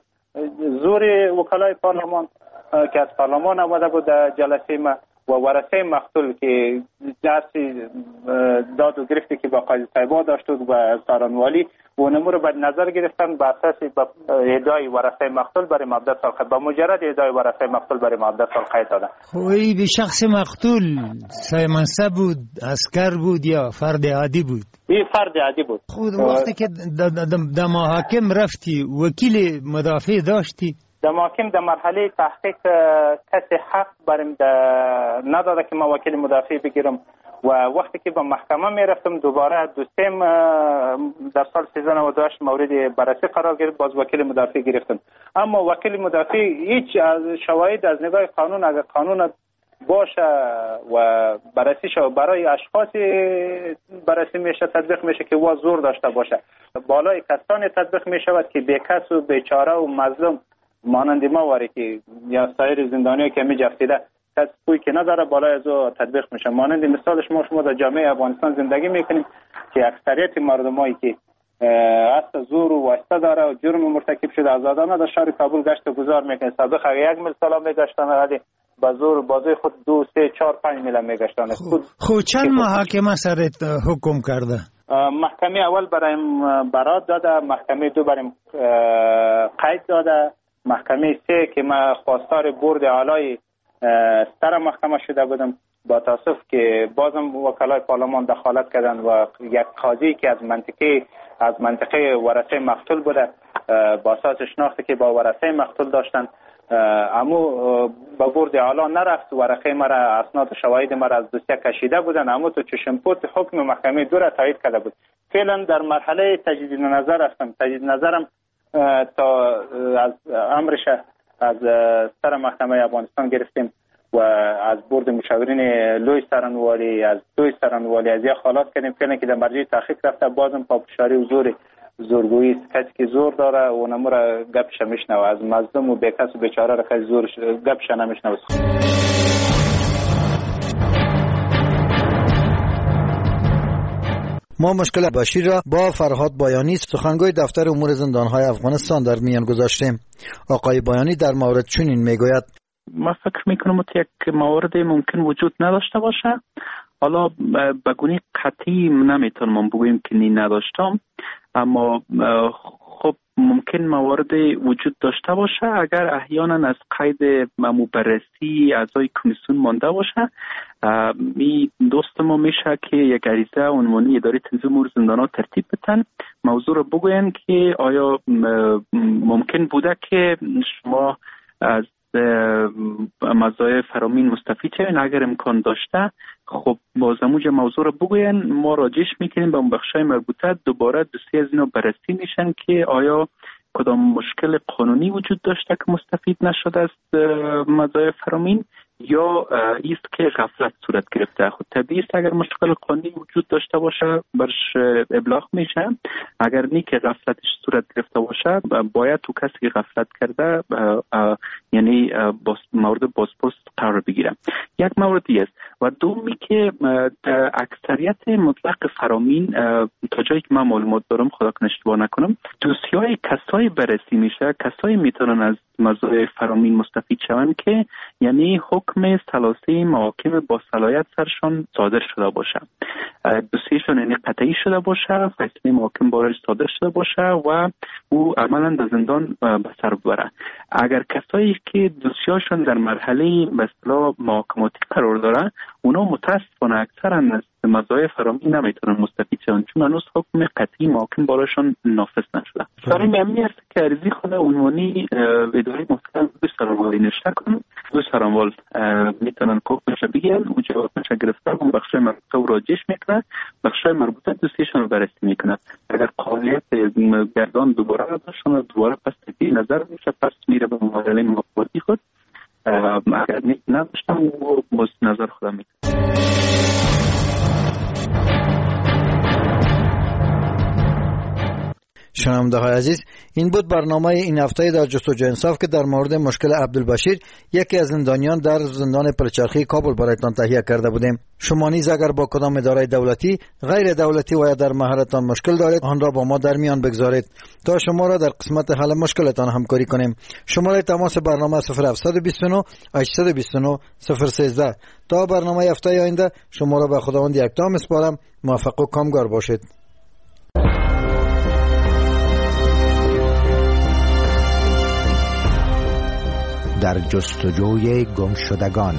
زور وکلای پارلمان که از پارلمان آمده بود در جلسه ما و ورثه مقتول که دستی داد و گرفتی که با قاضی طیبا داشت و سارانوالی و نمو رو به نظر گرفتن به اساس ادعای ورثه مقتول برای مبدا سال قید، با مجرد ادعای ورثه مقتول برای مبدا سال قید دادن. خوی به شخص مقتول سایمنسه بود، عسکر بود یا فرد عادی بود؟ این فرد عادی بود. خود وقتی که در محاکم رفتی وکیل مدافع داشتی؟ در محاکم در مرحله تحقیق کسی حق برم نداده که ما وکیل مدافع بگیرم و وقتی که به محکمه می رفتم دوباره دو سه در سال سیزده نود و هشت مورد بررسی قرار گرفت، باز وکیل مدافع گرفتم. اما وکیل مدافع هیچ از شواهد از نگاه قانون اگر قانون باشه و بررسی شود برای اشخاص بررسی میشه تطبیق میشه که وا زور داشته باشه، بالای کسانی تطبیق می شود که بیکس و بیچاره و مظلوم مانند ما واره که یا سایر زندانی‌ها که می جفتیده کس پوی که نداره بالای از او تطبیق میشه. مانند مثالش ما شما در جامعه افغانستان زندگی میکنیم که اکثریت مردمایی که اصلا زور و واسطه داره و جرم مرتکب شده آزادانه در شهر کابل گشت و گذار میکنه. سابق اگر یک میل سلام میگشتن ولی با زور بازوی خود دو سه چهار پنج میل میگشتن. خود چند محاکمه سرت حکم کرده؟ محکمه اول برایم برات داده، محکمه دو برایم قید داده، محکمه سه که ما خواستار برد اعلای سر محکمه شده بودم. با تاسف که بازم وکلای پارلمان دخالت کردن و یک قاضی که از منطقه از منطقه ورثه مقتول بوده با اساس شناختی که با ورثه مقتول داشتن امو با برد اعلا نرفت. ورقه مرا اسناد شواهد مرا از دوسیه کشیده بودن، امو تو چشمپوت حکم محکمه دو را تایید کرده بود فعلا در مرحله تجدید نظر هستم. تجدید نظرم تا از امرش از سر محکمه افغانستان گرفتیم و از بورد مشاورین لوی سرانوالی، از دوی سرانوالی از یک خالات کردیم. فعلا که در مرجع تحقیق رفته بازم پاپشاری و زور زورگویی است. کسی که زور داره و نمور گپش میشنوه، از مظلوم و بیکس و بیچاره را کسی زورش گپش نمیشنوه. ما مشکل بشیر را با فرهاد بایانی سخنگوی دفتر امور زندانهای افغانستان در میان گذاشتیم. آقای بایانی در مورد چنین میگوید: ما فکر میکنم که یک موارد ممکن وجود نداشته باشه. حالا به گونه قطعی نمیتونم بگویم که نی نداشتم، اما خب ممکن موارد وجود داشته باشه اگر احیانا از قید ممو بررسی اعضای کمیسیون مانده باشه. می دوست ما میشه که یک عریضه عنوانی اداره تنظیم امور زندانات ترتیب بدن، موضوع رو بگوین که آیا ممکن بوده که شما از مزایای فرامین مستفید شوین. اگر امکان داشته خب بازموج موضوع رو بگوین، ما راجعش میکنیم به اون بخشای مربوطه. دوباره دوستی از اینا بررسی میشن که آیا کدام مشکل قانونی وجود داشته که مستفید نشده از مزایای فرامین یا ایست که غفلت صورت گرفته. خود طبیعی است اگر مشکل قانونی وجود داشته باشه برش ابلاغ میشه. اگر نی که غفلتش صورت گرفته باشه باید تو کسی که غفلت کرده یعنی مورد بازپرس قرار بگیره. یک موردی است. و دومی که اکثریت مطلق فرامین تا جایی که من معلومات دارم، خدا کنه اشتباه نکنم، دوسیای کسایی بررسی میشه، کسایی میتونن از مزایای فرامین مستفید شوند که یعنی حکم ثلاثه محاکم با صلاحیت سرشان صادر شده باشه، دوسیشون یعنی قطعی شده باشه، فیصله محاکم بارش صادر شده باشه و او عملا در زندان به سر ببره. اگر کسایی که دوسیاشون در مرحله به اصطلاح محاکماتی قرار داره، اونا متاسفانه اکثرا از مزایای فرامین نمیتونن مستفید شون، چون هنوز حکم قطعی محاکم بارشان نافذ نشده. برای همین است که عریضی خود عنوانی اداره مستقل دو سرانوالی نشته کنن. دو سرانوال میتونن حکمش بگیرن، اون جوابش گرفته اون بخش مربوطه و راجعش میکنه، بخش مربوطه دوستیشون رو بررسی میکنه. اگر قابلیت گردان دوباره داشتن دوباره پس تجدید نظر میشه، پس میره به معادله محاکماتی خود. اگر نداشتم و باز نظر خودم میکنم. شنونده های عزیز، این بود برنامه این هفته در جستجوی انصاف که در مورد مشکل عبدالبشیر، یکی از زندانیان در زندان پلچرخی کابل برایتان تهیه کرده بودیم. شما نیز اگر با کدام اداره دولتی، غیر دولتی و یا در محلتان مشکل دارید، آن را با ما در میان بگذارید تا شما را در قسمت حل مشکلتان همکاری کنیم. شماره تماس برنامه صفر هفت دو نه هشت دو نه صفر یک سه. تا برنامه هفته آینده شما را به خداوند یکتا میسپارم. موفق و کامگار باشید. در جستجوی گمشدگان.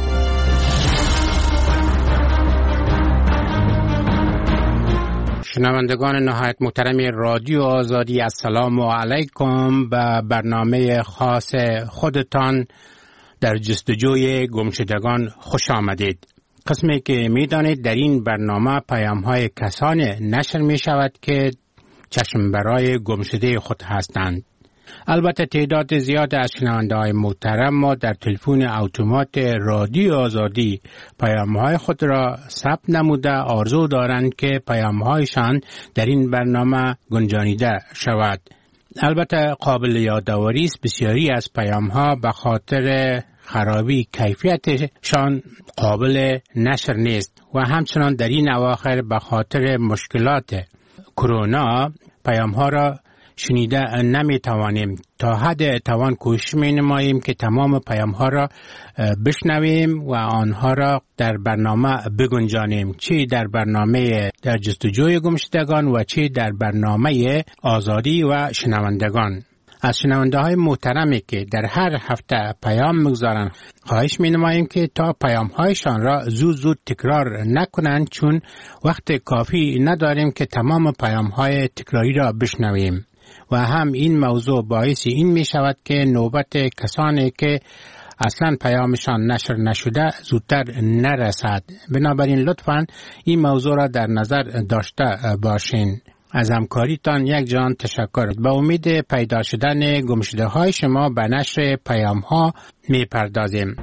شنوندگان نهایت محترم رادیو آزادی، السلام علیکم. به برنامه خاص خودتان در جستجوی گمشدگان خوش آمدید. قسمی که میدانید در این برنامه پیام های کسانی نشر می شود که چشم برای گمشده خود هستند. البته تعداد زیاد از شنونده‌های محترم ما در تلفن اتومات رادیو آزادی پیام‌های خود را ثبت نموده آرزو دارند که پیام‌هایشان در این برنامه گنجانیده شود. البته قابل یادآوری است بسیاری از پیام‌ها به خاطر خرابی کیفیتشان قابل نشر نیست و همچنان در این اواخر به خاطر مشکلات کرونا پیام‌ها را شنیده نمی توانیم. تا حد توان کوشش می نماییم که تمام پیام ها را بشنویم و آنها را در برنامه بگنجانیم، چه در برنامه در جستجوی گمشدگان و چه در برنامه آزادی و شنوندگان. از شنونده های محترمی که در هر هفته پیام میگذارند خواهش می نماییم که تا پیام هایشان را زود زود تکرار نکنند، چون وقت کافی نداریم که تمام پیام های تکراری را بشنویم. و هم این موضوع باعث این می شود که نوبت کسانی که اصلا پیامشان نشر نشده زودتر نرسد. بنابراین لطفاً این موضوع را در نظر داشته باشین. از همکاریتان یک جان تشکر. با امید پیدا شدن گمشده های شما به نشر پیام ها می پردازیم.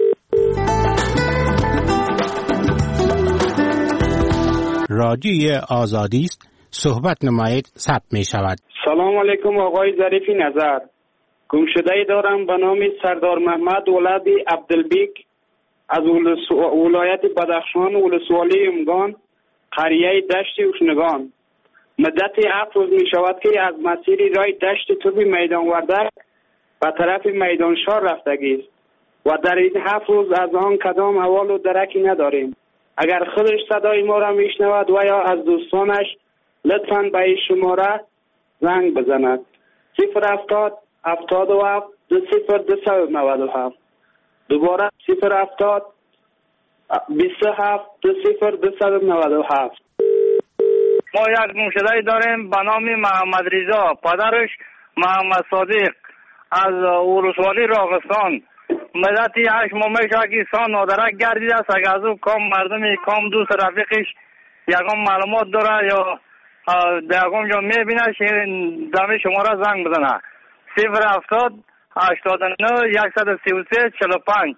رادیوی آزادی است. صحبت نمایید ثبت می شود. سلام علیکم آقای ظریفی نظر. گمشده دارم به نام سردار محمد ولد عبدالبیک از ولایت بدخشان ولسوالی امگان قریه دشت اوشنگان. مدت هفت روز می شود که از مسیر رای دشت توبی میدان وردک به طرف میدان شاه رفتگی است و در این هفت روز از آن کدام احوال و درکی نداریم. اگر خودش صدای ما را میشنود و یا از دوستانش لطفاً به این شماره زنگ بزند. صفر هفتاد هفتاد و هفت دو صفر دو صد نود و هفت. دوباره صفر هفتاد بیست و هفت دو صفر دو صد نود و هفت. ما یک گمشده داریم به نام محمد رضا، پدرش محمد صادق از ولسوالی راغستان. مدتی هشت ماه میشه که سان نادرک گردیده است. اگر از او کام مردمی کام دوست رفیقش یکم معلومات داره یا در یکم جا میبینه دمی شما را زنگ بزنه. صفر هفتاد هشتاد و نه یکصد و سی و سه چهل و پنج.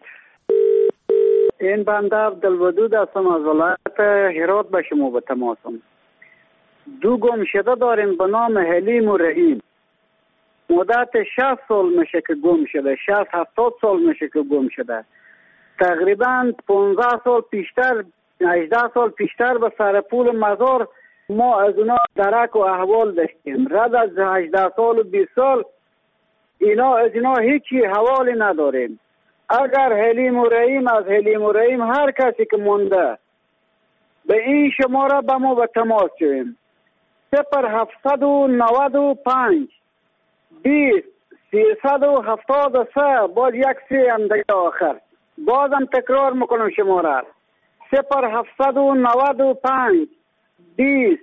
این بنده عبدالودود هستم از ولایت هرات به شما به تماسم. دو گمشده داریم به نام حلیم و رحیم. مدت شصت سال میشه که گم شده، شصت هفتاد سال میشه که گم شده. تقریبا پانزده سال پیشتر، هجده سال پیشتر به سر پول مزار ما از اونا درک و احوال داشتیم. رد از هجده سال و بیست سال اینا از اینا هیچی حوالی نداریم. اگر حلیم و رحیم از حلیم و رحیم هر کسی که مونده به این شماره به ما به تماس شویم. صفر هفتصد و نود و پنج بیست سیصد و هفتاد و سه باز یک سی هم دیگه آخر. بازم تکرار میکنم شماره صفر هفتصد و نود و پنج بیست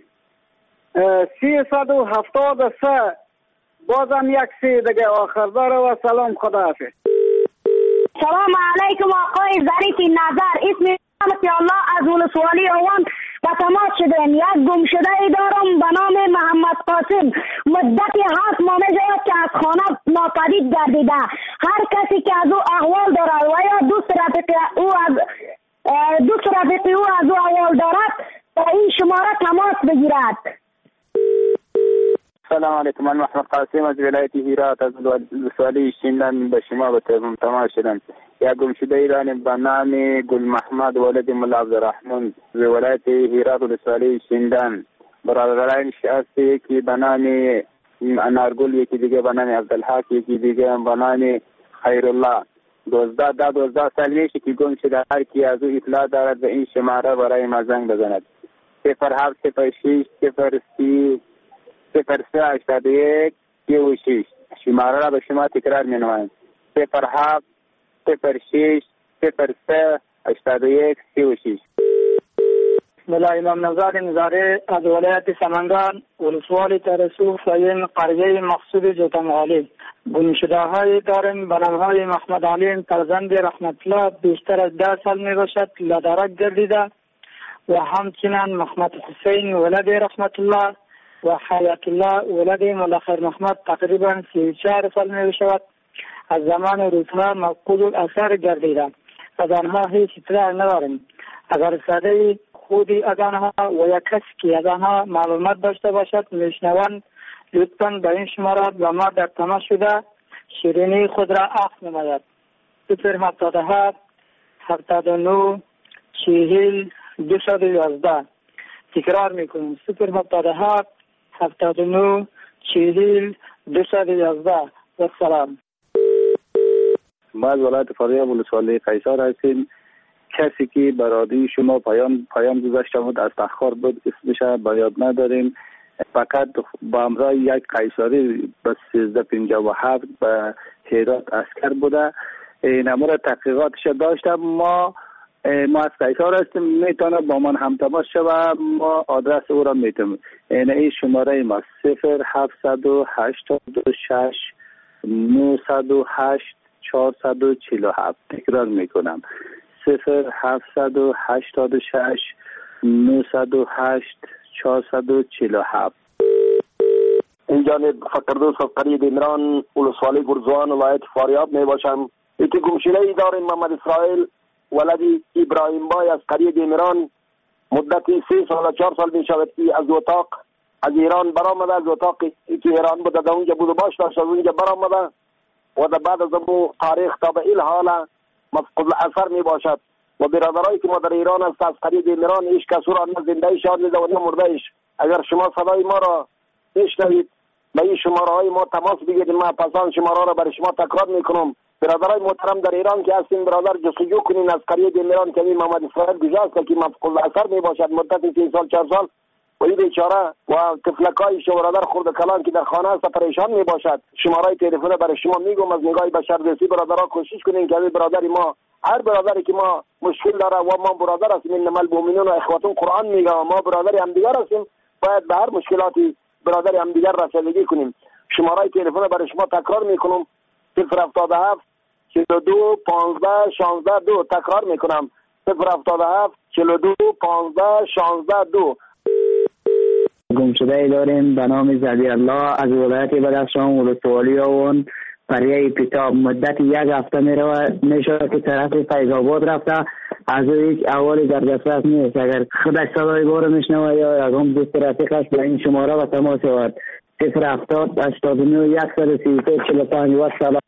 سیصد و هفتاد و سه بازم یک سی دیگه آخر داره. و سلام، خداحافظ. سلام علیکم آقای ظریفی نظر. اسم الله از ولسوالی اوان و تماس شدیم. یک گمشده ای دارم به نام محمد قاسم. مدتی هفت ماه می‌شود که از خانه ناپدید گردیده. هر کسی که از او احوال دارد و یا دوست رفیق او از دوست رفیق او از او احوال دارد به این شماره تماس بگیرد. سلام علیکم. من محمد قاسم از ولایت هرات از ولسوالی شینلند به شما به تماس شدم. یک گمشده ایرانی به نام گل محمد ولد ملا عبدالرحمن از ولایت هرات ولسوالی شینلند. برادرانش هست، یکی به نام انارگل، یکی دیگه به نام عبدالحق، یکی دیگه به نام خیرالله. دوزده ده دوزده سال میشه که گم شده. هر کی از او اطلاع دارد به این شماره برای ما زنگ بزند. صفر هفت صفر شش صفر سی صفر سه هشتاد و یک سی و شش. شماره را به شما تکرار می نمایم. صفر هفت صفر شش صفر سه هشتاد و یک سی و شش. بسم الله. امام نزار نظاره از ولایت سمنگان ولسوالی ترسو سایم قریه مقصود جوتمغالی. گمشده های داریم به نام های محمد علیم فرزند رحمت الله، بیشتر از ده سال می باشد لدرک گردیده. و همچنین محمد حسین ولد رحمت الله و حیات الله ولد ملخر محمد تقریبا سی و چهار سال می باشد. از زمان روزها مفقود الاثر گردیده. از آنها هیچ اطلاع نداریم. اگر ساده خودی از آنها و یک کسی که از آنها معلومات داشته باشد میشنوند لطفاً به این شماره با ما در تماس شده شیرینی خود را عفو نماید. صفر هفتاد و هفت هفتاد و نه چهل دویست و یازده. تکرار میکنم صفر هفتاد و هفت هفتاد و نه چهل دویست و یازده. و سلام. ما از ولایت فاریاب ولسوالی قیصر هستیم. کسی که برادری شما پیام پیام گذاشته بود از تأخیر بود، اسمش به یاد نداریم. فقط با همراه یک قیصری به سیزده پنجاه و هفت به هرات عسکر بوده. این امور تحقیقاتش داشته. ما ما از قیصر هستیم، میتونه با من هم تماس شوه. ما آدرس او را میتونیم. این شماره ما صفر هفتصد و هشتاد و شش نهصد و هشت چهارصد و چهل و هفت. تکرار میکنم صفر هفتصد و هشتاد و شش نهصد و هشت چهارصد و چهل و هفت. این جانب فقردوس از قریه دیمران ولسوالی گرزوان ولایت فاریاب می باشم. یکی گمشده ای داریم محمد اسرائیل ولدی ابراهیم بای از قریه دیمران. مدتی سه سال چهار سال می شود که از اتاق از ایران برآمده، از اتاقی که ایران بوده در اونجا بود و باش داشت از اونجا برآمده و در بعد از اون تاریخ تا به این حال مفقود اثر می باشد و برادرایی که ما در ایران است از قریه دیمران هیچ کس را نه زنده شاد دیده و نه مرده ایش. اگر شما صدای ما را بشنوید به این شماره های ما تماس بگیرید. ما پسان شماره را برای شما تکرار میکنم. برادرای محترم در ایران که هستین برادر جستجو کنین از قریه دیمران که محمد اسرائیل گجاست که مفقود اثر می باشد مدت سه سال چهار سال و این بیچاره و طفلکای شو برادر خرد کلان که در خانه است پریشان می باشد. شماره تلفن برای شما میگم از نگاه بشردوستی برادرها کوشش کنین که برادر ما هر برادری که ما مشکل داره و ما برادر هستیم انما المؤمنون اخوة قرآن میگه ما برادر هم دیگر هستیم باید به هر مشکلاتی برادر هم دیگر رسیدگی کنیم. شماره تلفن برای شما تکرار میکنم صفر هفتاد و هفت چهل و دو پانزده شانزده دو. تکرار میکنم صفر هفتاد و هفت چهل و دو پانزده شانزده دو. گمشده ای داریم به نام زبی الله از ولایت بدخشان ولسوالی آون قریه پیتاب. مدت یک هفته می رود می شود که طرف فیض آباد رفته از هیچ احوالی در دسترس نیست. اگر خودش صدای بار میشنوه یا از اون دوست رفیقش به این شماره و تماس شود صفر هفتاد هشتاد و نه صد و سی و سه چهل و پنج. و سلام.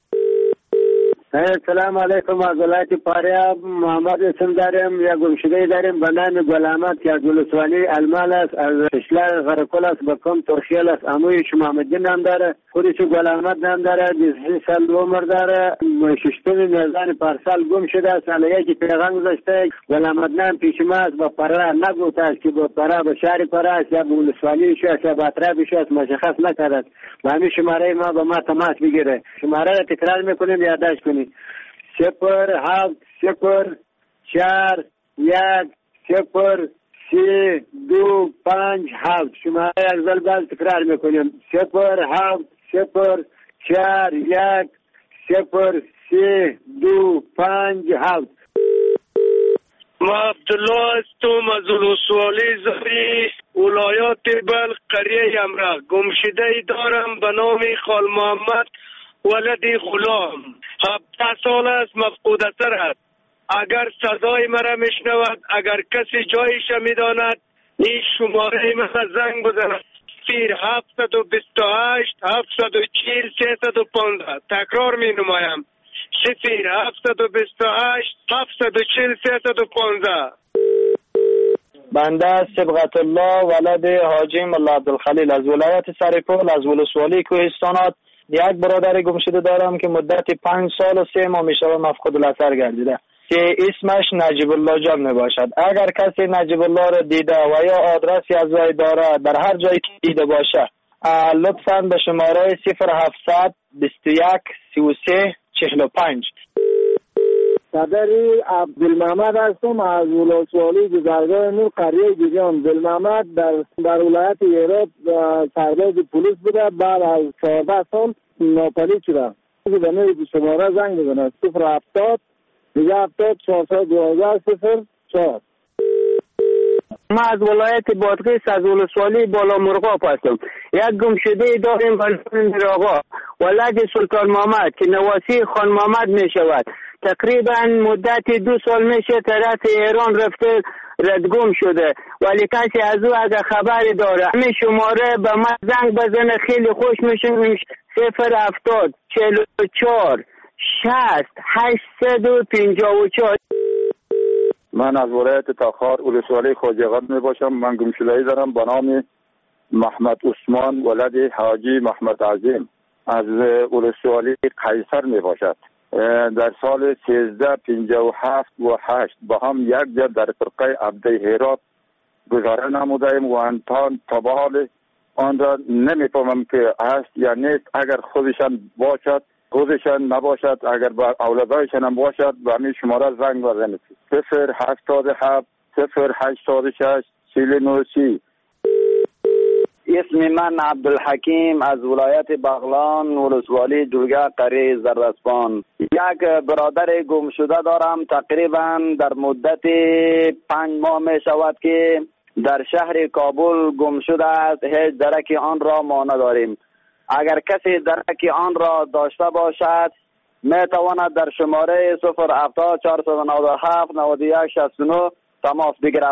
السلام علیکم. از ولایت فاریاب محمد اسم داریم. یا گمشده داریم به نام گل احمد که از ولسوالی المال است از اشلار غرکل است به کم ترخیل است. اموی شما محمدی نام داره خودش گل احمد نام داره بیست سال عمر داره ششتم میزان پارسال گم شده است. علیه که پیغام گذاشته گل احمد نام پیش ما است با پرا نگفته است که با پرا به شهر پرا است یا به ولسوالی شو یا به اطراف شو است مشخص نکرد. و همین شماره ما با ما تماس بگیره. شماره را تکرار میکنیم یادداشت کنید صفر هفت صفر چهار یک صفر سه دو پنج هفت. شماره یک زل باز تکرار میکنیم صفر هفت صفر چهار یک صفر سه دو پنج هفت. ما عبدالله هستم از ولسوالی زری ولایات بلخ قریه امرا. گمشده ای دارم به نام خال محمد ولدی غلام. هفده سال است مفقود اثر است. اگر صدای مرا میشنود اگر کسی جایش میداند این شماره مرا زنگ بزند صفر هفتصد و بیست و هشت هفتصد و چهل سیصد و پانزده. تکرار می نمایم صفر هفتصد و بیست و هشت هفتصد و چهل سیصد و پانزده. بنده صبغت الله ولد حاجی ملا عبدالخلیل از ولایت سرپل از ولسوالی کوهستانات. یک برادر گمشده دارم که مدت پنج سال و سه ماه میشه مفقود الاثر گردیده که اسمش نجیب الله جان می باشد. اگر کسی نجیب الله را دیده و یا آدرسی از وی داره در هر جایی که دیده باشه لطفاً به شماره صفر هفتصد بیست و یک سی و سه چهل و پنج. صدری عبدالمحمد هستم از ولسوالی گذرگاه نور قریه گیجان. عبدالمحمد در در ولایت هرات سرباز پلیس بوده بعد از چهارده سال ناپدید شده. به نوع شماره زنگ بزنه صفر هفتاد دیگه هفتاد چهارصد دوازده صفر چهار. ما از ولایت بادغیس از ولسوالی بالا مرغاب هستم. یک گمشده داریم به آقا ولد سلطان محمد که نواسی خان محمد می شود. تقریبا مدت دو سال میشه طرف ایران رفته ردگم شده ولی کسی از او اگر خبری داره همین شماره به من زنگ بزنه خیلی خوش میشه. صفر هفتاد چهل و چهار شصت هشتصد و پنجاه و چهار. من از ولایت تاخار ولسوالی خوجقان می باشم. من گمشده‌ای دارم به نام محمد عثمان ولد حاجی محمد عظیم از ولسوالی قیصر می باشد. در سال سیزده پنجاه و هفت و هشت با هم یک جا در فرقه عبده هرات گذاره نمودیم و انتان تا به حال آن را نمیفهمم که هست یا نیست. اگر خودشان باشد خودشان نباشد اگر با اولادایشان هم باشد به همین شماره زنگ بزنید صفر هفتاد و هفت صفر هشتاد و شش چهل و نه سی. اسم من عبدالحکیم از ولایت بغلان ولسوالی جوگه قریه زردسپان. یک برادر گم شده دارم، تقریبا در مدت پنج ماه می شود که در شهر کابل گم شده است. هیچ درک آن را ما نداریم. اگر کسی درک آن را داشته باشد می تواند در شماره صفر هفتاد چهارصد و نود و هفت نود و یک شصت و نه تماس بگیرد.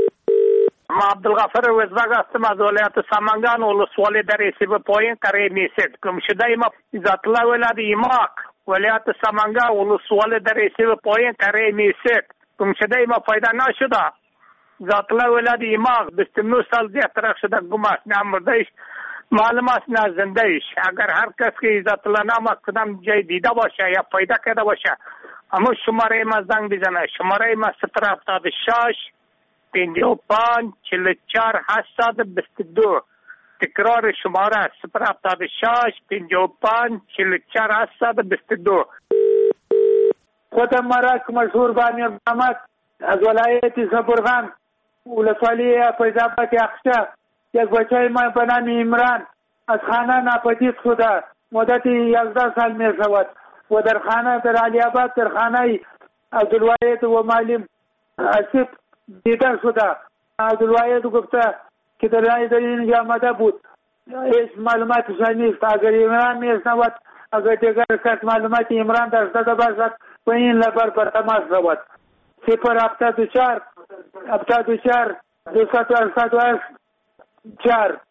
ما عبدالغفر وزرگ هستم از ولایت سمنگان ولسوالی در سیب پایین قریه میسید. گم شده ما ذات الله ولد ایماق ولایت سمنگان ولسوالی در سیب پایین قریه میسید. گم شده ما پیدا نشده. ذات الله ولد ایماق بیست و نه سال دیگه ترک شده، گم است، نه مردهش معلوم است نه زندهش. اگر هر کس که ذات الله نام کدام جای دیده باشه یا پیدا کرده باشه اما شماره ما زنگ بزنه. شماره ما صفر هفتاد و شش پنجاه و پنج چهل و چهار هشتصد و بیست و دو. تکرار شماره صفر هفتاد و شش پنجاه و پنج چهل و چهار هشتصد و بیست و دو. خودم مرک مشهور بانی محمد از ولایت زبرغان ولسوالی فیض‌آباد اخشا. یک بچه ما به نام عمران از خانه ناپدید شده مدت یازده سال می شود و در خانه در علی آباد در خانه عبدالواحد و معلم اسیب دیده شده. عبدالواحد گفته که در در اینجا آمده بود، هیچ معلوماتش نیست. اگر عمران میشنود، اگر دیگر کس معلومات عمران داشته باشد و این لبر بر تماس شود. صفر هفتاد و چهار هفتاد و چهار دویست و هشتاد و هشت چهار.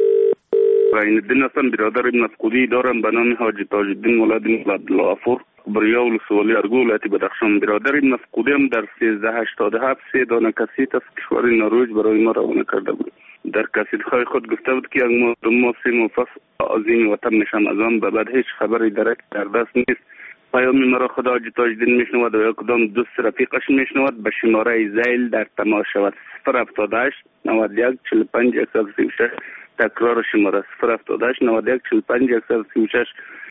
این الدین هستم، برادر مفقودی دارم به نام حاجی تاج الدین ولد عبدالغفور بریا ولسوالی ارگو ولایت بدخشان. برادر مفقودی هم در سیزده هشتاد و هفت سه دانه کسیت از کشور نروژ برای ما روانه کرده بود. در کسیت‌های خود گفته بود که ما دو ماه سه ماه پس از این وطن نشم، از آن به بعد هیچ خبری درک در دست نیست. پیامی مرا خدا حاجی تاج الدین میشنود و یا کدام دوست رفیقش میشنود به شماره زیل در تماس شود. صفر هفتاد و هشت نود و یک چهل و پنج صد و سی و شش. تکرار شماره صفر هفتاد و هشت نود و یک چهل و پنج صد و سی و شش.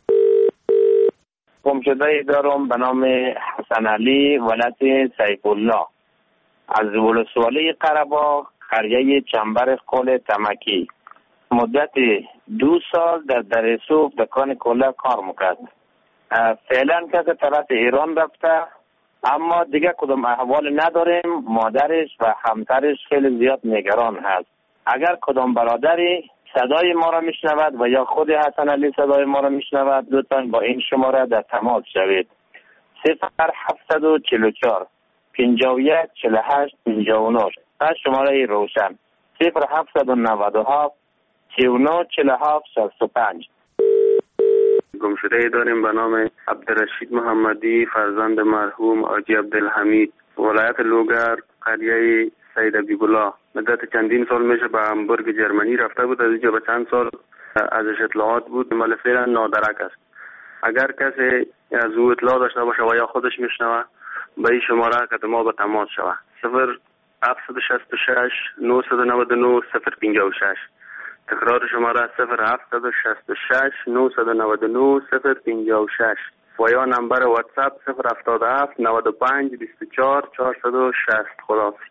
گم شده دارم به نام حسن علی ولایت سیف الله از ولسوالی قره‌باغ قریه چنبر قل تمکی. مدت دو سال در درسوف دکان کلا کار میکرد. فعلا که طرف ایران رفته اما دیگه کدام احوال نداریم. مادرش و همسرش خیلی زیاد نگران هست. اگر کدام برادری صدای ما را میشنود و یا خود حسن علی صدای ما را میشنود لطفاً با این شماره در تماس شوید. صفر هفتصد و چهل و چهار پنجاه و یک چهل و هشت پنجاه و نه و شماره روشن صفر هفتصد و نود و هفت سی و نه چهل و هفت شصت و پنج. گم شده داریم به نام عبدالرشید محمدی فرزند مرحوم حاجی عبدالحمید ولایت لوگر قریه سید ابیبولا. مدت چندین سال میشه به همبورگ جرمنی رفته بود. از اینجا به چند سال ازش اطلاعات بود، ولی فعلا نادرک است. اگر کسی از او اطلاع داشته باشه و یا خودش میشنوه به این شماره که ما به تماس شوه. صفر هفتصد و شصت و شش نهصد و نود و نه صفر پنجاه و شش. تکرار شماره صفر هفتصد و شصت و شش نهصد و نود و نه صفر پنجاه و شش و یا نمبر واتساپ صفر هفتاد و هفت نود و پنج بیست و چهار چهارصد و شصت. خداحافظ.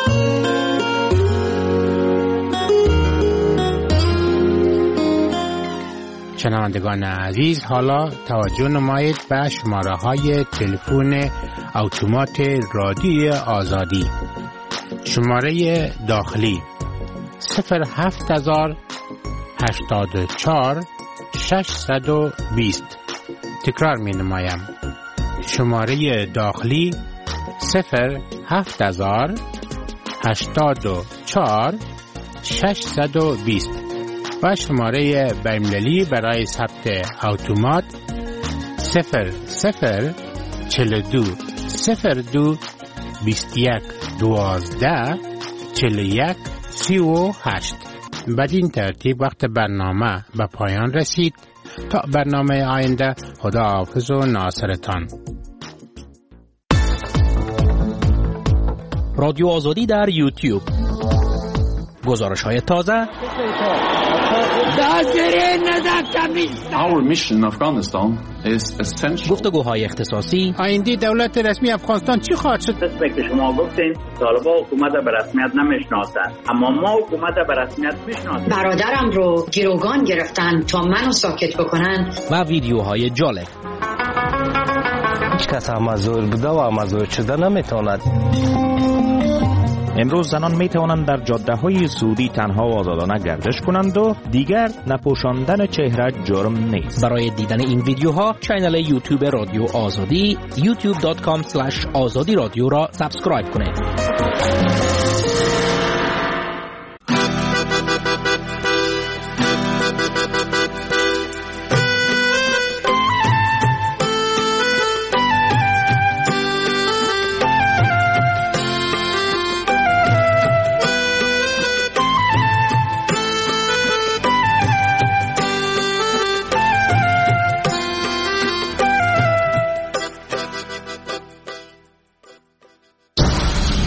شنوندگان عزیز، حالا توجه نمایید به شماره های تلفن اتومات رادیو آزادی. شماره داخلی صفر هفت هزار هشتاد و چهار ششصد و بیست. تکرار می نمایم. شماره داخلی صفر هفت هزار هشتاد و چهار ششصد و بیست و شماره بین‌المللی برای ثبت اتومات صفر صفر چهل و دو صفر دو بیست و یک دوازده چهل و یک سی و هشت. بدین ترتیب وقت برنامه به پایان رسید. تا برنامه آینده، خدا حافظ و ناصرتان. رادیو آزادی در یوتیوب گزارش های تازه، Our mission in Afghanistan is essential. گفتگوهای اختصاصی، آینده دولت رسمی افغانستان چی خواهد شد؟ قسمی که شما گفتین طالبان حکومت به رسمیت نمیشناسند، اما ما حکومت به رسمیت میشناسیم. برادرم رو گروگان گرفتن تا منو ساکت بکنن و ویدیوهای جالب. هیچ کس مزور بوده و مزور شده نمیتواند. امروز زنان می توانند در جاده های سعودی تنها و آزادانه گردش کنند و دیگر نپوشاندن چهره جرم نیست. برای دیدن این ویدیوها کانال یوتیوب رادیو آزادی یوتیوب دات کام اسلش آزادی رادیو را سابسکرایب کنید.